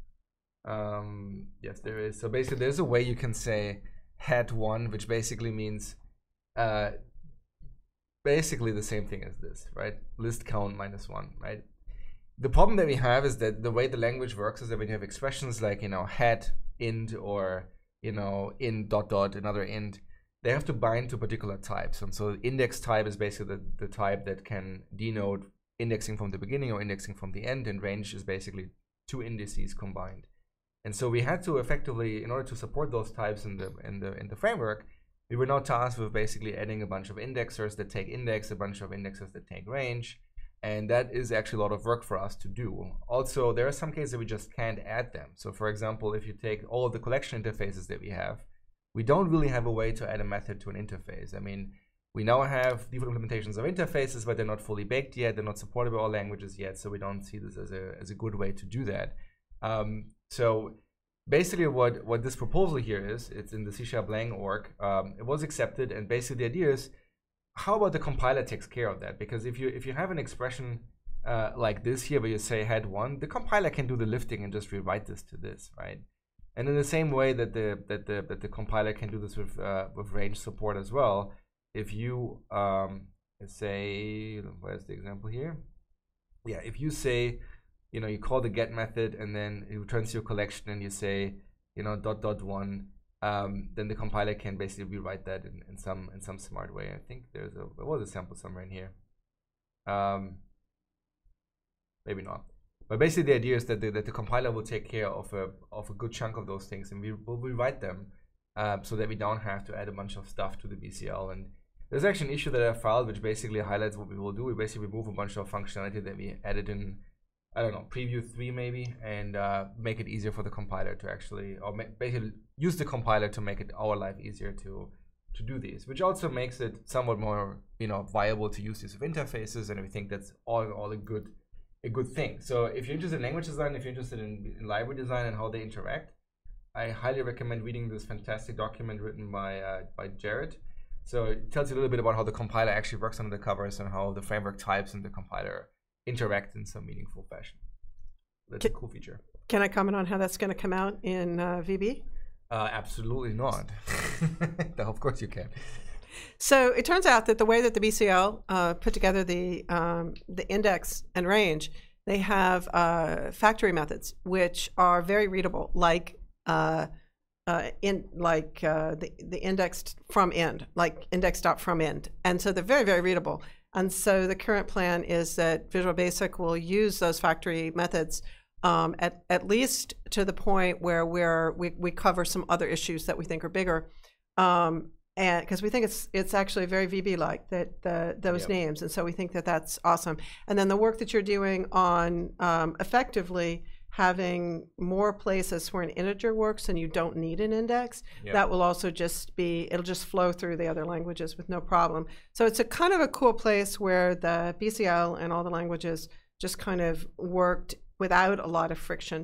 Yes, there is. So basically, there's a way you can say hat1, which basically means basically the same thing as this, right? List count -1, right? The problem that we have is that the way the language works is that when you have expressions like hat int or int ... another int, they have to bind to particular types. And so index type is basically the type that can denote indexing from the beginning or indexing from the end, and range is basically two indices combined. And so we had to effectively, in order to support those types in the framework, we were now tasked with basically adding a bunch of indexers that take index, a bunch of indexers that take range. And that is actually a lot of work for us to do. Also, there are some cases that we just can't add them. So for example, if you take all of the collection interfaces that we have, we don't really have a way to add a method to an interface. We now have default implementations of interfaces, but they're not fully baked yet. They're not supported by all languages yet. So we don't see this as a good way to do that. So basically what this proposal here is, it's in the C# Lang org. It was accepted, and basically the idea is, how about the compiler takes care of that? Because if you have an expression like this here where you say hat1, the compiler can do the lifting and just rewrite this to this, right? And in the same way that the compiler can do this with range support as well, if you say, where's the example here? Yeah, if you say, you call the get method and then it returns your collection and you say, .1. Then the compiler can basically rewrite that in some smart way. I think there was a sample somewhere in here. Maybe not. But basically the idea is that the compiler will take care of a good chunk of those things, and we will rewrite them so that we don't have to add a bunch of stuff to the BCL. And there's actually an issue that I filed which basically highlights what we will do. We basically remove a bunch of functionality that we added in, I don't know, preview 3 maybe, and make it easier for the compiler to actually, or basically use the compiler to make it our life easier to do these, which also makes it somewhat more viable to use these interfaces, and we think that's all a good thing. So if you're interested in language design, if you're interested in library design and how they interact, I highly recommend reading this fantastic document written by Jared. So it tells you a little bit about how the compiler actually works under the covers and how the framework types and the compiler interact in some meaningful fashion. That's a cool feature. Can I comment on how that's going to come out in VB? Absolutely not. Of course you can. So it turns out that the way that the BCL put together the index and range, they have factory methods which are very readable, like the indexed from end, like index.from end. And so they're very, very readable. And so the current plan is that Visual Basic will use those factory methods at least to the point where we cover some other issues that we think are bigger. And because we think it's actually very VB-like, those names. And so we think that that's awesome. And then the work that you're doing on effectively having more places where an integer works and you don't need an index, that will also just it'll just flow through the other languages with no problem. So it's a kind of a cool place where the BCL and all the languages just kind of worked without a lot of friction.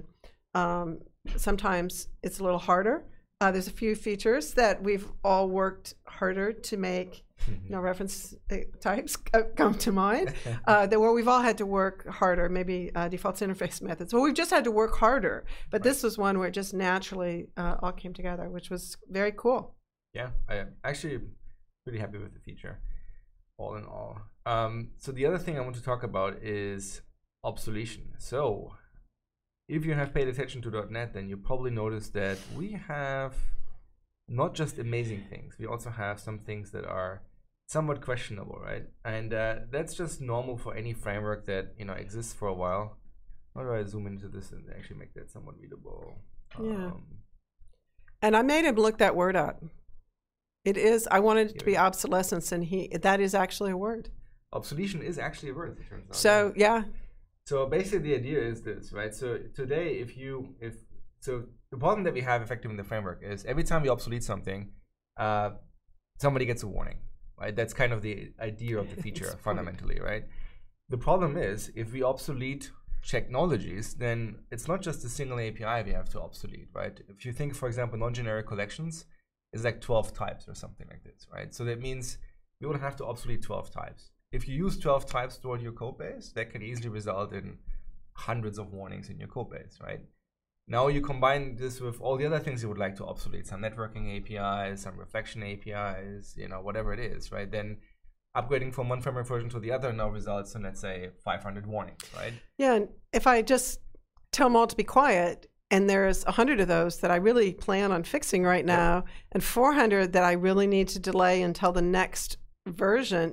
Sometimes it's a little harder. There's a few features that we've all worked harder to make. No reference types come to mind. Where we've all had to work harder, maybe defaults interface methods. Well, we've just had to work harder. But this was one where it just naturally all came together, which was very cool. Yeah, I'm actually pretty happy with the feature, all in all. So the other thing I want to talk about is obsolescence. So if you have paid attention to .NET, then you probably noticed that we have not just amazing things. We also have some things that are somewhat questionable, right? And that's just normal for any framework that exists for a while. How do I zoom into this and actually make that somewhat readable? Yeah. And I made him look that word up. It is. I wanted it to be obsolescence, and that is actually a word. Obsolescence is actually a word, it turns out. So yeah. So basically the idea is this, right? So today, so the problem that we have effectively in the framework is every time we obsolete something, somebody gets a warning, right? That's kind of the idea of the feature fundamentally, right? The problem is if we obsolete technologies, then it's not just a single API we have to obsolete, right? If you think, for example, non-generic collections is like 12 types or something like this, right? So that means we will have to obsolete 12 types. If you use 12 types toward your code base, that can easily result in hundreds of warnings in your code base, right? Now you combine this with all the other things you would like to obsolete, some networking APIs, some reflection APIs, whatever it is, right? Then upgrading from one framework version to the other now results in, let's say, 500 warnings, right? Yeah, and if I just tell them all to be quiet, and there's 100 of those that I really plan on fixing right now, and 400 that I really need to delay until the next version,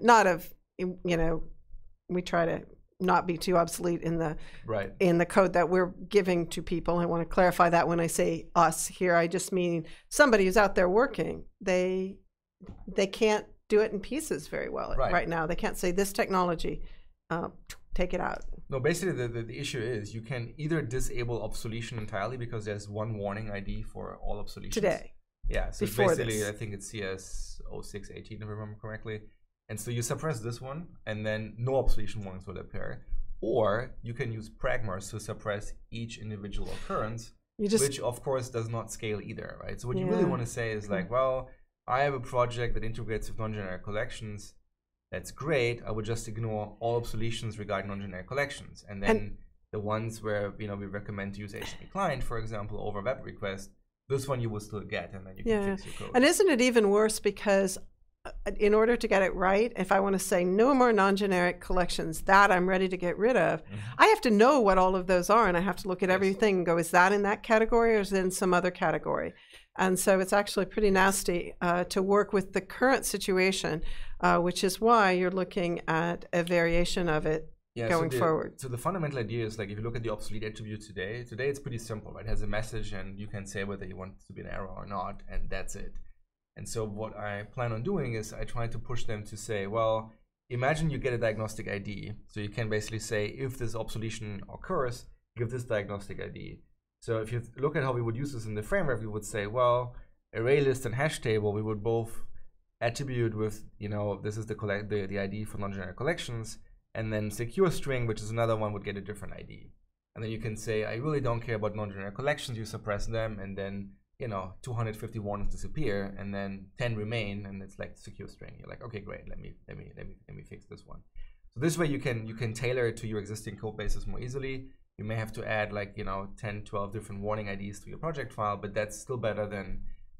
we try to not be too obsolete in the code that we're giving to people. I want to clarify that when I say us here, I just mean somebody who's out there working. They can't do it in pieces very well right now. They can't say this technology, take it out. No, basically the issue is you can either disable obsolescence entirely because there's one warning ID for all obsolescence. Today. Yeah, so basically I think it's CS 0618 if I remember correctly. And so you suppress this one, and then no obsolescence warnings will appear. Or you can use pragmars to suppress each individual occurrence, which of course does not scale either, right? So what you really want to say is like, well, I have a project that integrates with non-generic collections. That's great. I would just ignore all obsolescence regarding non-generic collections. And then the ones where we recommend to use HTTP client, for example, over web request, this one you will still get, and then you can fix your code. And isn't it even worse because in order to get it right, if I want to say no more non-generic collections that I'm ready to get rid of, I have to know what all of those are, and I have to look at everything and go, is that in that category or is it in some other category? And so it's actually pretty nasty to work with the current situation, which is why you're looking at a variation of it going forward. So the fundamental idea is, like, if you look at the obsolete attribute today it's pretty simple, right? It has a message and you can say whether you want it to be an error or not, and that's it. And so what I plan on doing is I try to push them to say, well, imagine you get a diagnostic ID. So you can basically say, if this obsolescence occurs, give this diagnostic ID. So if you look at how we would use this in the framework, we would say, well, array list and hash table, we would both attribute with, this is the ID for non-generic collections, and then secure string, which is another one, would get a different ID. And then you can say, I really don't care about non-generic collections, you suppress them, and then 250 warnings disappear, and then 10 remain, and it's like secure string. You're like, okay, great. Let me fix this one. So this way you can tailor it to your existing code bases more easily. You may have to add 10, 12 different warning IDs to your project file, but that's still better than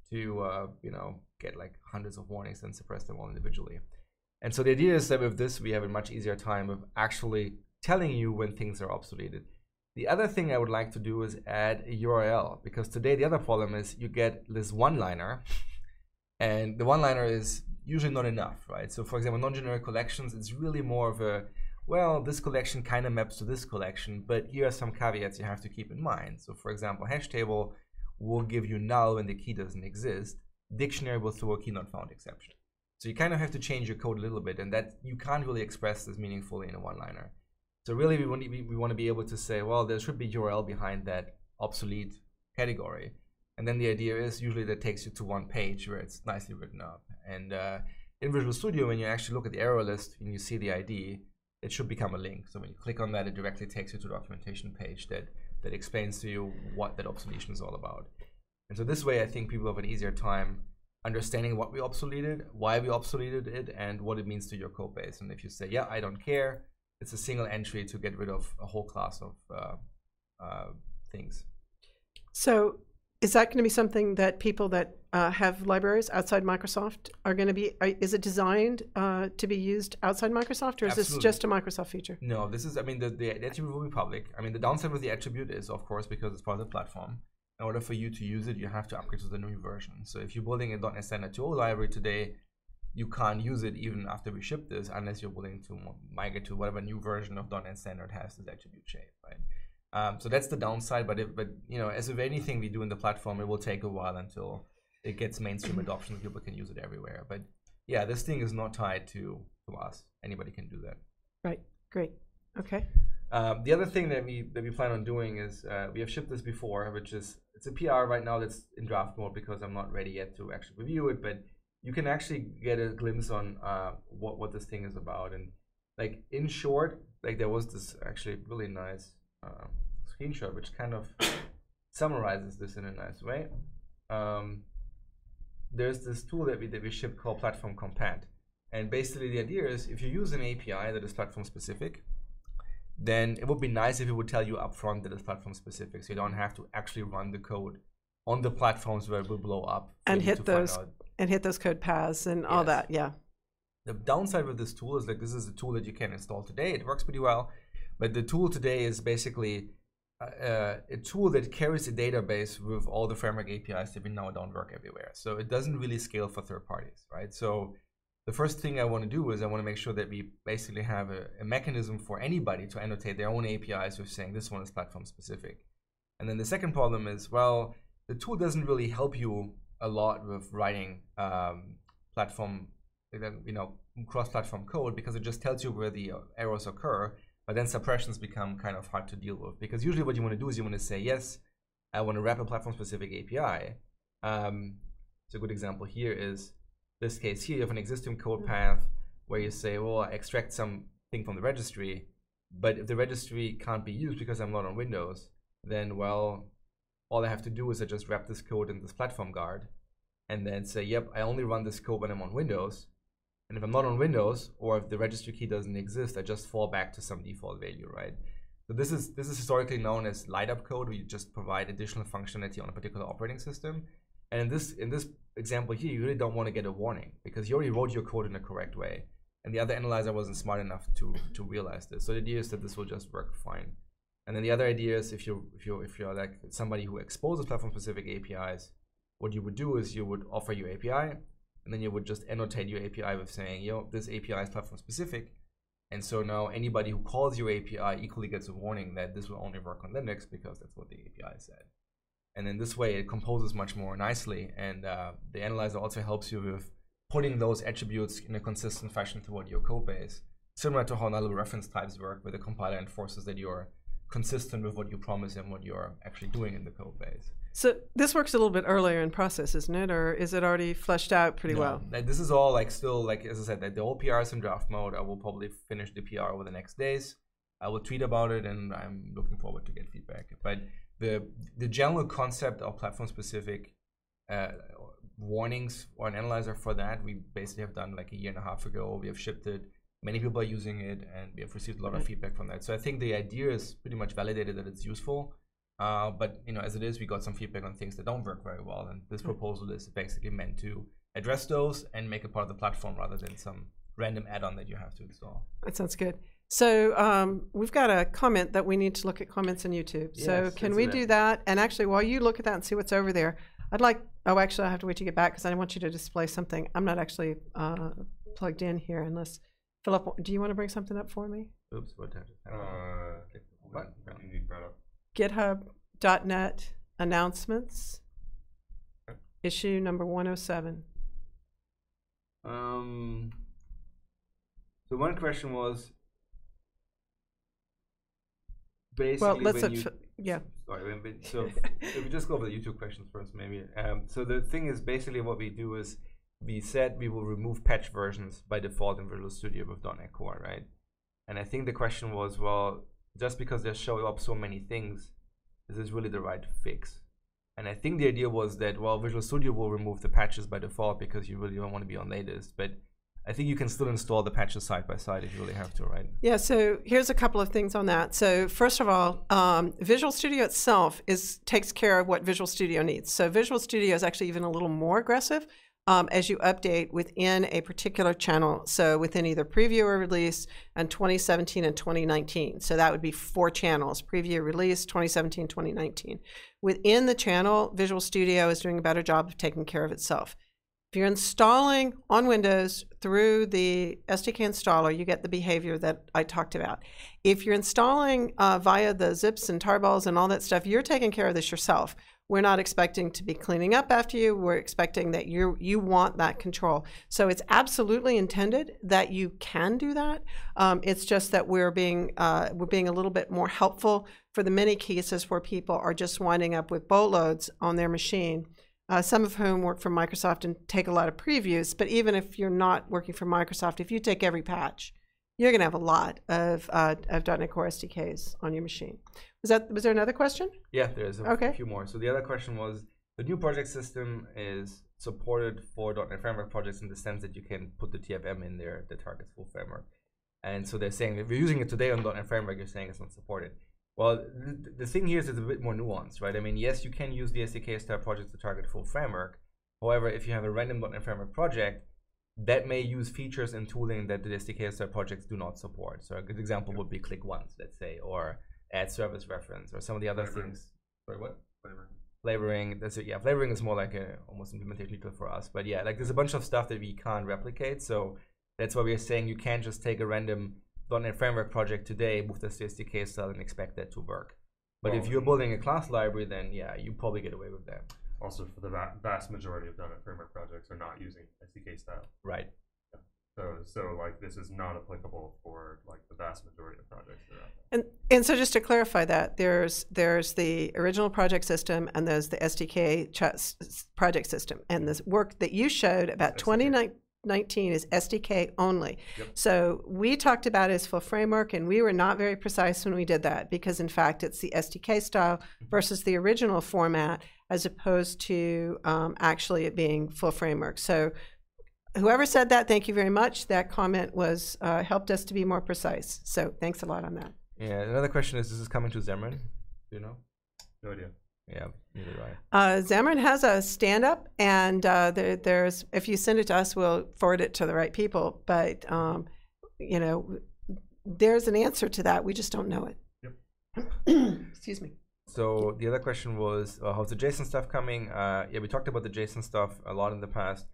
to get hundreds of warnings and suppress them all individually. And so the idea is that with this we have a much easier time of actually telling you when things are obsoleted. The other thing I would like to do is add a URL, because today the other problem is you get this one-liner, and the one-liner is usually not enough, right? So for example, non-generic collections, it's really more of a, well, this collection kind of maps to this collection, but here are some caveats you have to keep in mind. So for example, hash table will give you null when the key doesn't exist. Dictionary will throw a key not found exception. So you kind of have to change your code a little bit, and that you can't really express this meaningfully in a one-liner. So really we want to be able to say, well, there should be URL behind that obsolete category. And then the idea is usually that takes you to one page where it's nicely written up. And in Visual Studio, when you actually look at the error list and you see the ID, it should become a link. So when you click on that, it directly takes you to the documentation page that explains to you what that obsolete is all about. And so this way, I think people have an easier time understanding what we obsoleted, why we obsoleted it, and what it means to your code base. And if you say, yeah, I don't care, it's a single entry to get rid of a whole class of things. So is that going to be something that people that have libraries outside Microsoft are going to be, is it designed to be used outside Microsoft, or is this just a Microsoft feature? No, this is, I mean, the attribute will be public. I mean, the downside with the attribute is, of course, because it's part of the platform, in order for you to use it, you have to upgrade to the new version. So if you're building a .NET Standard 2.0 library today, you can't use it even after we ship this unless you're willing to migrate to whatever new version of .NET Standard has this attribute shape, right? So that's the downside, but you know, as with anything we do in the platform, it will take a while until it gets mainstream adoption, people can use it everywhere. But yeah, this thing is not tied to us. Anybody can do that. Right, great, okay. The other thing that we plan on doing is we have shipped this before, which is, it's a PR right now that's in draft mode because I'm not ready yet to actually review it, but you can actually get a glimpse on what this thing is about. And like in short, like there was this actually really nice screenshot which kind of summarizes this in a nice way. There's this tool that we shipped called Platform Compat, and basically the idea is if you use an API that is platform specific, then it would be nice if it would tell you upfront that it's platform specific, so you don't have to actually run the code on the platforms where it will blow up and hit those code paths and all that. Yeah. The downside with this tool is that this is a tool that you can install today. It works pretty well, but the tool today is basically a tool that carries a database with all the framework APIs that we know don't work everywhere. So it doesn't really scale for third parties, right? So the first thing I want to do is I want to make sure that we basically have a mechanism for anybody to annotate their own APIs with saying this one is platform specific. And then the second problem is, well, the tool doesn't really help you a lot with writing platform, you know, cross-platform code, because it just tells you where the errors occur, but then suppressions become kind of hard to deal with. Because usually what you want to do is you want to say, yes, I want to wrap a platform-specific API. So a good example here is this case here. You have an existing code path where you say, well, I extract something from the registry, but if the registry can't be used because I'm not on Windows, then, well, all I have to do is I just wrap this code in this platform guard and then say, yep, I only run this code when I'm on Windows. And if I'm not on Windows, or if the registry key doesn't exist, I just fall back to some default value, right? So this is historically known as light up code, where you just provide additional functionality on a particular operating system. And in this example here, you really don't want to get a warning because you already wrote your code in the correct way. And the other analyzer wasn't smart enough to realize this. So the idea is that this will just work fine. And then the other idea is if you're like somebody who exposes platform-specific APIs, what you would do is you would offer your API, and then you would just annotate your API with saying, yo, this API is platform-specific. And so now anybody who calls your API equally gets a warning that this will only work on Linux because that's what the API said. And then this way it composes much more nicely, and the analyzer also helps you with putting those attributes in a consistent fashion toward your code base, similar to how nullable reference types work, where the compiler enforces that you're consistent with what you promise and what you're actually doing in the code base. So this works a little bit earlier in process, isn't it? Or is it already fleshed out pretty well? This is all like still, like as I said, like the whole PR is in draft mode. I will probably finish the PR over the next days. I will tweet about it, and I'm looking forward to get feedback. But the general concept of platform-specific warnings or an analyzer for that, we basically have done like a 1.5 years ago. We have shipped it. Many people are using it, and we have received a lot of feedback from that. So I think the idea is pretty much validated that it's useful. But you know, as it is, we got some feedback on things that don't work very well, and this proposal is basically meant to address those and make it part of the platform rather than some random add-on that you have to install. That sounds good. So we've got a comment that we need to look at comments on YouTube. Yes, so can we do that? And actually, while you look at that and see what's over there, I'd like, oh, actually, I have to wait to get back because I want you to display something. I'm not actually plugged in here unless, Philip, do you want to bring something up for me? Oops, what time? What do you need brought up? GitHub.net announcements, issue number 107. So one question was basically well, let's when so if we just go over the YouTube questions first, maybe. So the thing is, basically what we do is we said we will remove patch versions by default in Visual Studio with .NET Core, right? And I think the question was, well, just because there show up so many things, is this really the right fix? And I think the idea was that, well, Visual Studio will remove the patches by default because you really don't want to be on latest, but I think you can still install the patches side by side if you really have to, right? Yeah, so here's a couple of things on that. So first of all, Visual Studio itself takes care of what Visual Studio needs. So Visual Studio is actually even a little more aggressive as you update within a particular channel. So within either preview or release and 2017 and 2019. So that would be 4 channels, preview, release, 2017, 2019. Within the channel, Visual Studio is doing a better job of taking care of itself. If you're installing on Windows through the SDK installer, you get the behavior that I talked about. If you're installing via the zips and tarballs and all that stuff, you're taking care of this yourself. We're not expecting to be cleaning up after you. We're expecting that you want that control. So it's absolutely intended that you can do that. It's just that we're being a little bit more helpful for the many cases where people are just winding up with boatloads on their machine. Some of whom work for Microsoft and take a lot of previews, but even if you're not working for Microsoft, if you take every patch, you're going to have a lot of .NET Core SDKs on your machine. Was there another question? Yeah, there's a few more. So the other question was, the new project system is supported for .NET Framework projects in the sense that you can put the TFM in there that targets full framework. And so they're saying, if you're using it today on .NET Framework, you're saying it's not supported. Well, the thing here is it's a bit more nuanced, right? I mean, yes, you can use the SDK style projects to target full framework. However, if you have a random .NET Framework project, that may use features and tooling that the SDK style projects do not support. So a good example would be click once, let's say, or add service reference, or some of the other things. Sorry, what? Flavoring. That's it. Yeah, flavoring is more like a almost implementation tool for us. But yeah, like there's a bunch of stuff that we can't replicate. So that's why we're saying you can't just take a random .NET Framework project today, move this to SDK style, and expect that to work. But if you're building a class library, then yeah, you probably get away with that. Also, for the vast majority of .NET Framework projects are not using SDK style. Right. Yeah. So like this is not applicable for like the vast majority of projects that are out there. And so just to clarify that, there's the original project system and there's the SDK project system. And this work that you showed about 2019 is SDK only. Yep. So we talked about it as full framework, and we were not very precise when we did that because, in fact, it's the SDK style versus the original format as opposed to actually it being full framework. So whoever said that, thank you very much. That comment was helped us to be more precise. So thanks a lot on that. Yeah, another question is this coming to Xamarin? Do you know? No idea. Yeah, neither do I. Xamarin has a stand-up, and there's if you send it to us, we'll forward it to the right people. But you know, there's an answer to that. We just don't know it. Yep. Excuse me. So the other question was, how's the JSON stuff coming? Yeah, we talked about the JSON stuff a lot in the past.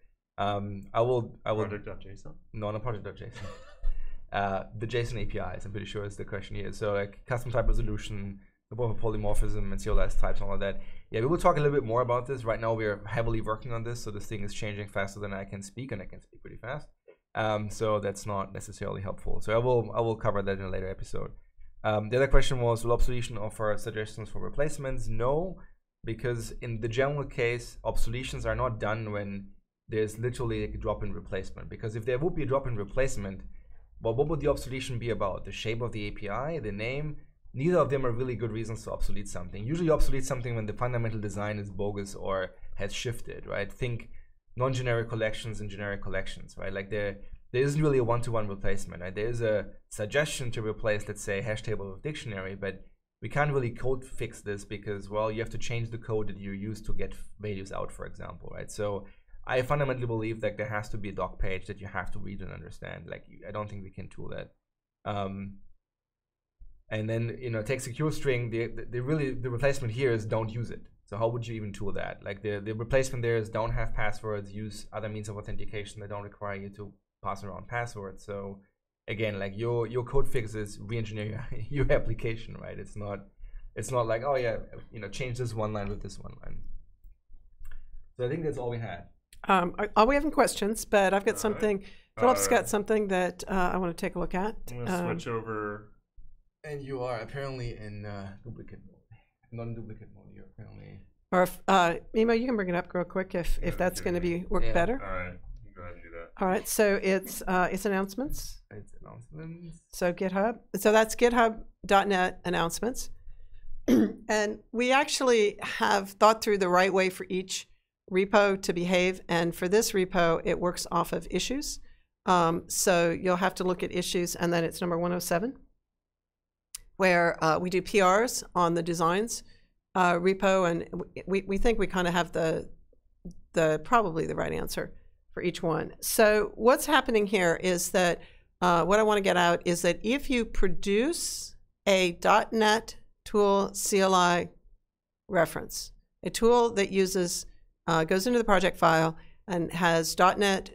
I will. Project.json? No, not project.json. The JSON APIs, I'm pretty sure is the question here. So like custom type resolution, both polymorphism and CLS types and all of that. Yeah, we will talk a little bit more about this. Right now we're heavily working on this, so this thing is changing faster than I can speak, and I can speak pretty fast. So that's not necessarily helpful. So I will cover that in a later episode. The other question was, will obsolescence offer suggestions for replacements? No, because in the general case, obsolescence are not done when there's literally a drop-in replacement. Because if there would be a drop-in replacement, well, what would the obsolescence be about? The shape of the API, the name? Neither of them are really good reasons to obsolete something. Usually you obsolete something when the fundamental design is bogus or has shifted, right? Think non-generic collections and generic collections, right? Like there isn't really a one-to-one replacement, right? There is a suggestion to replace, let's say, hash table with dictionary, but we can't really code fix this because, well, you have to change the code that you use to get values out, for example, right? So I fundamentally believe that there has to be a doc page that you have to read and understand. Like, I don't think we can tool that. And then, take secure string. The replacement here is don't use it. So how would you even tool that? Like the replacement there is don't have passwords, use other means of authentication that don't require you to pass around passwords. So again, like your code fix is re-engineer your application, right? It's not like, oh yeah, change this one line with this one line. So I think that's all we had. We have questions, but I've got something. Philip's got something that I want to take a look at. I'm gonna switch over. And you are apparently in duplicate mode. Non-duplicate mode, you're apparently. Or if, Mimo, you can bring it up real quick if that's going to work better. All right, you go ahead and do that. All right, so it's announcements. It's announcements. So GitHub. So that's GitHub.net announcements. And we actually have thought through the right way for each repo to behave. And for this repo, it works off of issues. So you'll have to look at issues, and then it's number 107, where we do PRs on the designs repo, and we think we kind of have the probably the right answer for each one. So what's happening here is that what I want to get out is that if you produce a .NET tool CLI reference, a tool that uses goes into the project file and has .NET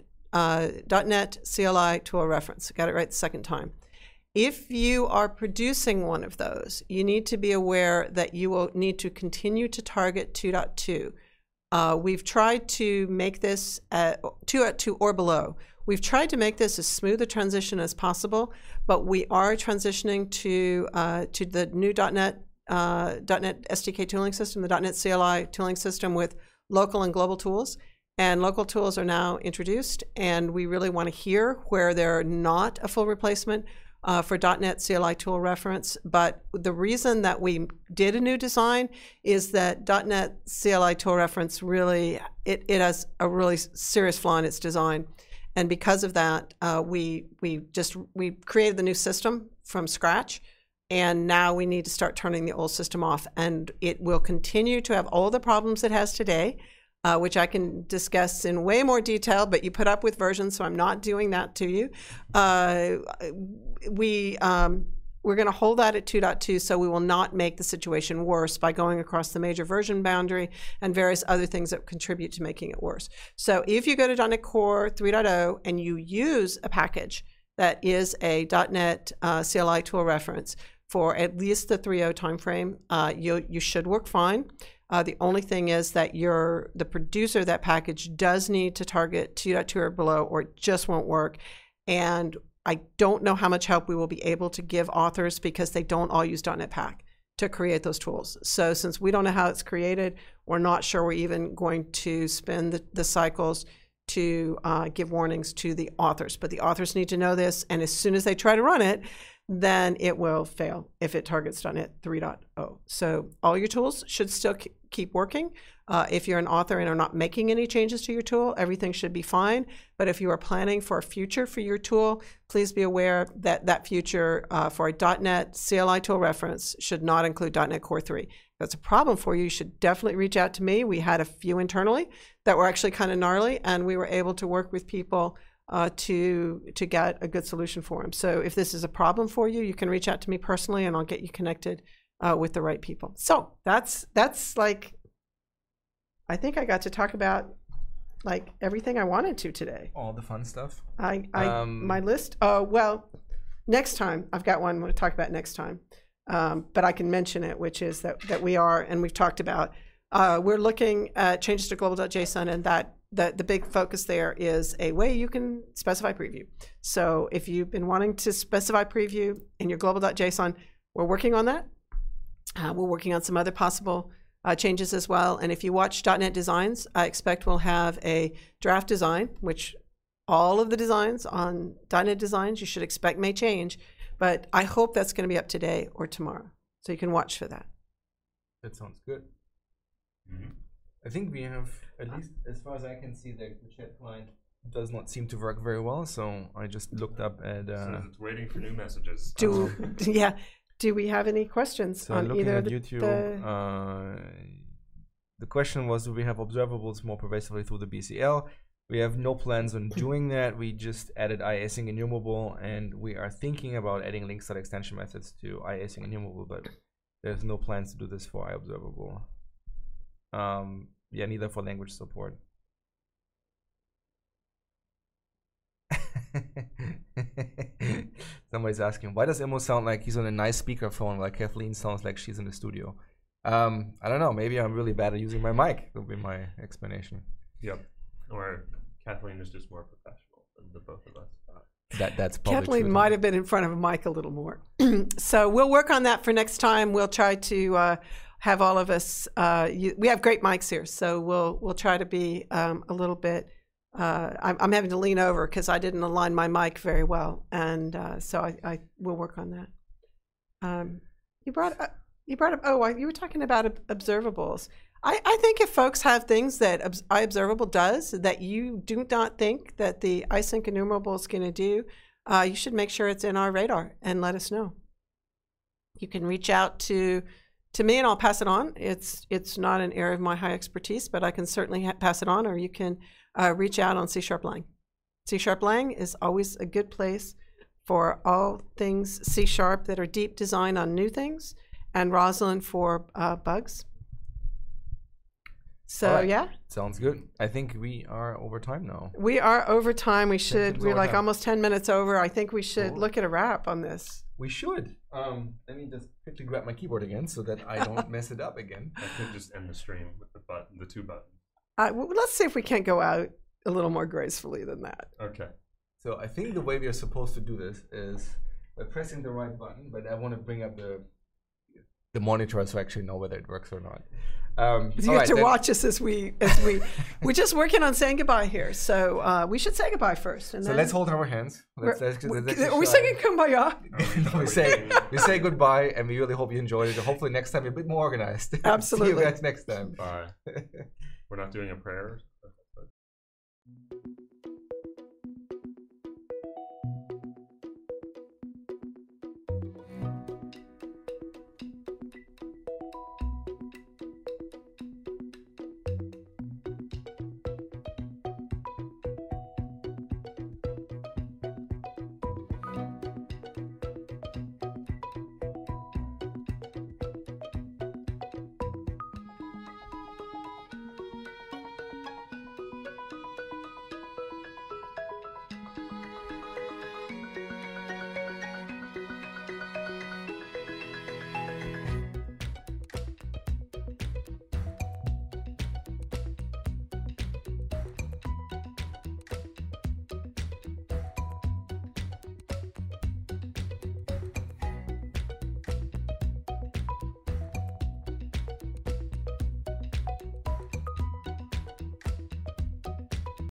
CLI tool reference. Got it right the second time. If you are producing one of those, you need to be aware that you will need to continue to target 2.2. We've tried to make this 2.2 or below. We've tried to make this as smooth a transition as possible, but we are transitioning to the new .NET SDK tooling system, the .NET CLI tooling system with local and global tools. And local tools are now introduced, and we really want to hear where they're not a full replacement for .NET CLI tool reference. But the reason that we did a new design is that .NET CLI tool reference really, it has a really serious flaw in its design. And because of that, we created the new system from scratch, and now we need to start turning the old system off. And it will continue to have all the problems it has today, which I can discuss in way more detail, but you put up with versions, so I'm not doing that to you. We're going to hold that at 2.2, so we will not make the situation worse by going across the major version boundary and various other things that contribute to making it worse. So if you go to .NET Core 3.0 and you use a package that is a .NET CLI tool reference for at least the 3.0 timeframe, you should work fine. The only thing is that the producer of that package does need to target 2.2 or below, or it just won't work. And I don't know how much help we will be able to give authors because they don't all use .NET Pack to create those tools. So since we don't know how it's created, we're not sure we're even going to spend the cycles to give warnings to the authors. But the authors need to know this, and as soon as they try to run it, then it will fail if it targets .NET 3.0. So all your tools should still keep working. If you're an author and are not making any changes to your tool, everything should be fine. But if you are planning for a future for your tool, please be aware that that future for a .NET CLI tool reference should not include .NET Core 3. If that's a problem for you, you should definitely reach out to me. We had a few internally that were actually kind of gnarly, and we were able to work with people to get a good solution for them. So if this is a problem for you, you can reach out to me personally, and I'll get you connected with the right people. So that's like, I think I got to talk about like everything I wanted to today. All the fun stuff. My list. Well, next time I've got one we'll talk about next time, but I can mention it, which is that we are, and we've talked about. We're looking at changes to global.json, and that the big focus there is a way you can specify preview. So if you've been wanting to specify preview in your global.json, we're working on that. We're working on some other possible changes as well. And if you watch .NET Designs, I expect we'll have a draft design, which all of the designs on .NET Designs you should expect may change. But I hope that's going to be up today or tomorrow. So you can watch for that. That sounds good. Mm-hmm. I think we have, at least as far as I can see, the chat client does not seem to work very well. So I just looked up at... so it's waiting for new messages. Yeah. Do we have any questions so on either at YouTube? The question was, do we have observables more pervasively through the BCL? We have no plans on doing that. We just added iAsync enumerable, and we are thinking about adding links.extension methods to iAsync enumerable, but there's no plans to do this for iObservable. Yeah, neither for language support. Somebody's asking, why does Immo sound like he's on a nice speakerphone while Kathleen sounds like she's in the studio? I don't know. Maybe I'm really bad at using my mic. That would be my explanation. Yep. Or Kathleen is just more professional than the both of us. That's probably Kathleen might have been in front of a mic a little more. So we'll work on that for next time. We'll try to have all of us. We have great mics here, so we'll try to be a little bit. I'm having to lean over because I didn't align my mic very well, and so I will work on that. You brought up. You were talking about observables. I think if folks have things that iObservable does that you do not think that the iSync enumerable is going to do, you should make sure it's in our radar and let us know. You can reach out to me and I'll pass it on. It's not an area of my high expertise, but I can certainly pass it on, or you can reach out on C# Lang. C# Lang is always a good place for all things C# that are deep design on new things, and Roslyn for bugs. So right. Yeah, sounds good. I think we are over time now. We are over time. We're like almost 10 minutes over. I think we should look at a wrap on this. We should. Let me just quickly grab my keyboard again so that I don't mess it up again. I could just end the stream with the two buttons. Well, let's see if we can't go out a little more gracefully than that. Okay. So I think the way we are supposed to do this is by pressing the right button, but I want to bring up the monitor so I actually know whether it works or not. You have to watch us as we're just working on saying goodbye here. So we should say goodbye first. And so let's hold our hands. Let's are we singing Kumbaya? No, we say goodbye, and we really hope you enjoyed it. Hopefully next time you're a bit more organized. Absolutely. See you guys next time. Bye. We're not doing a prayer.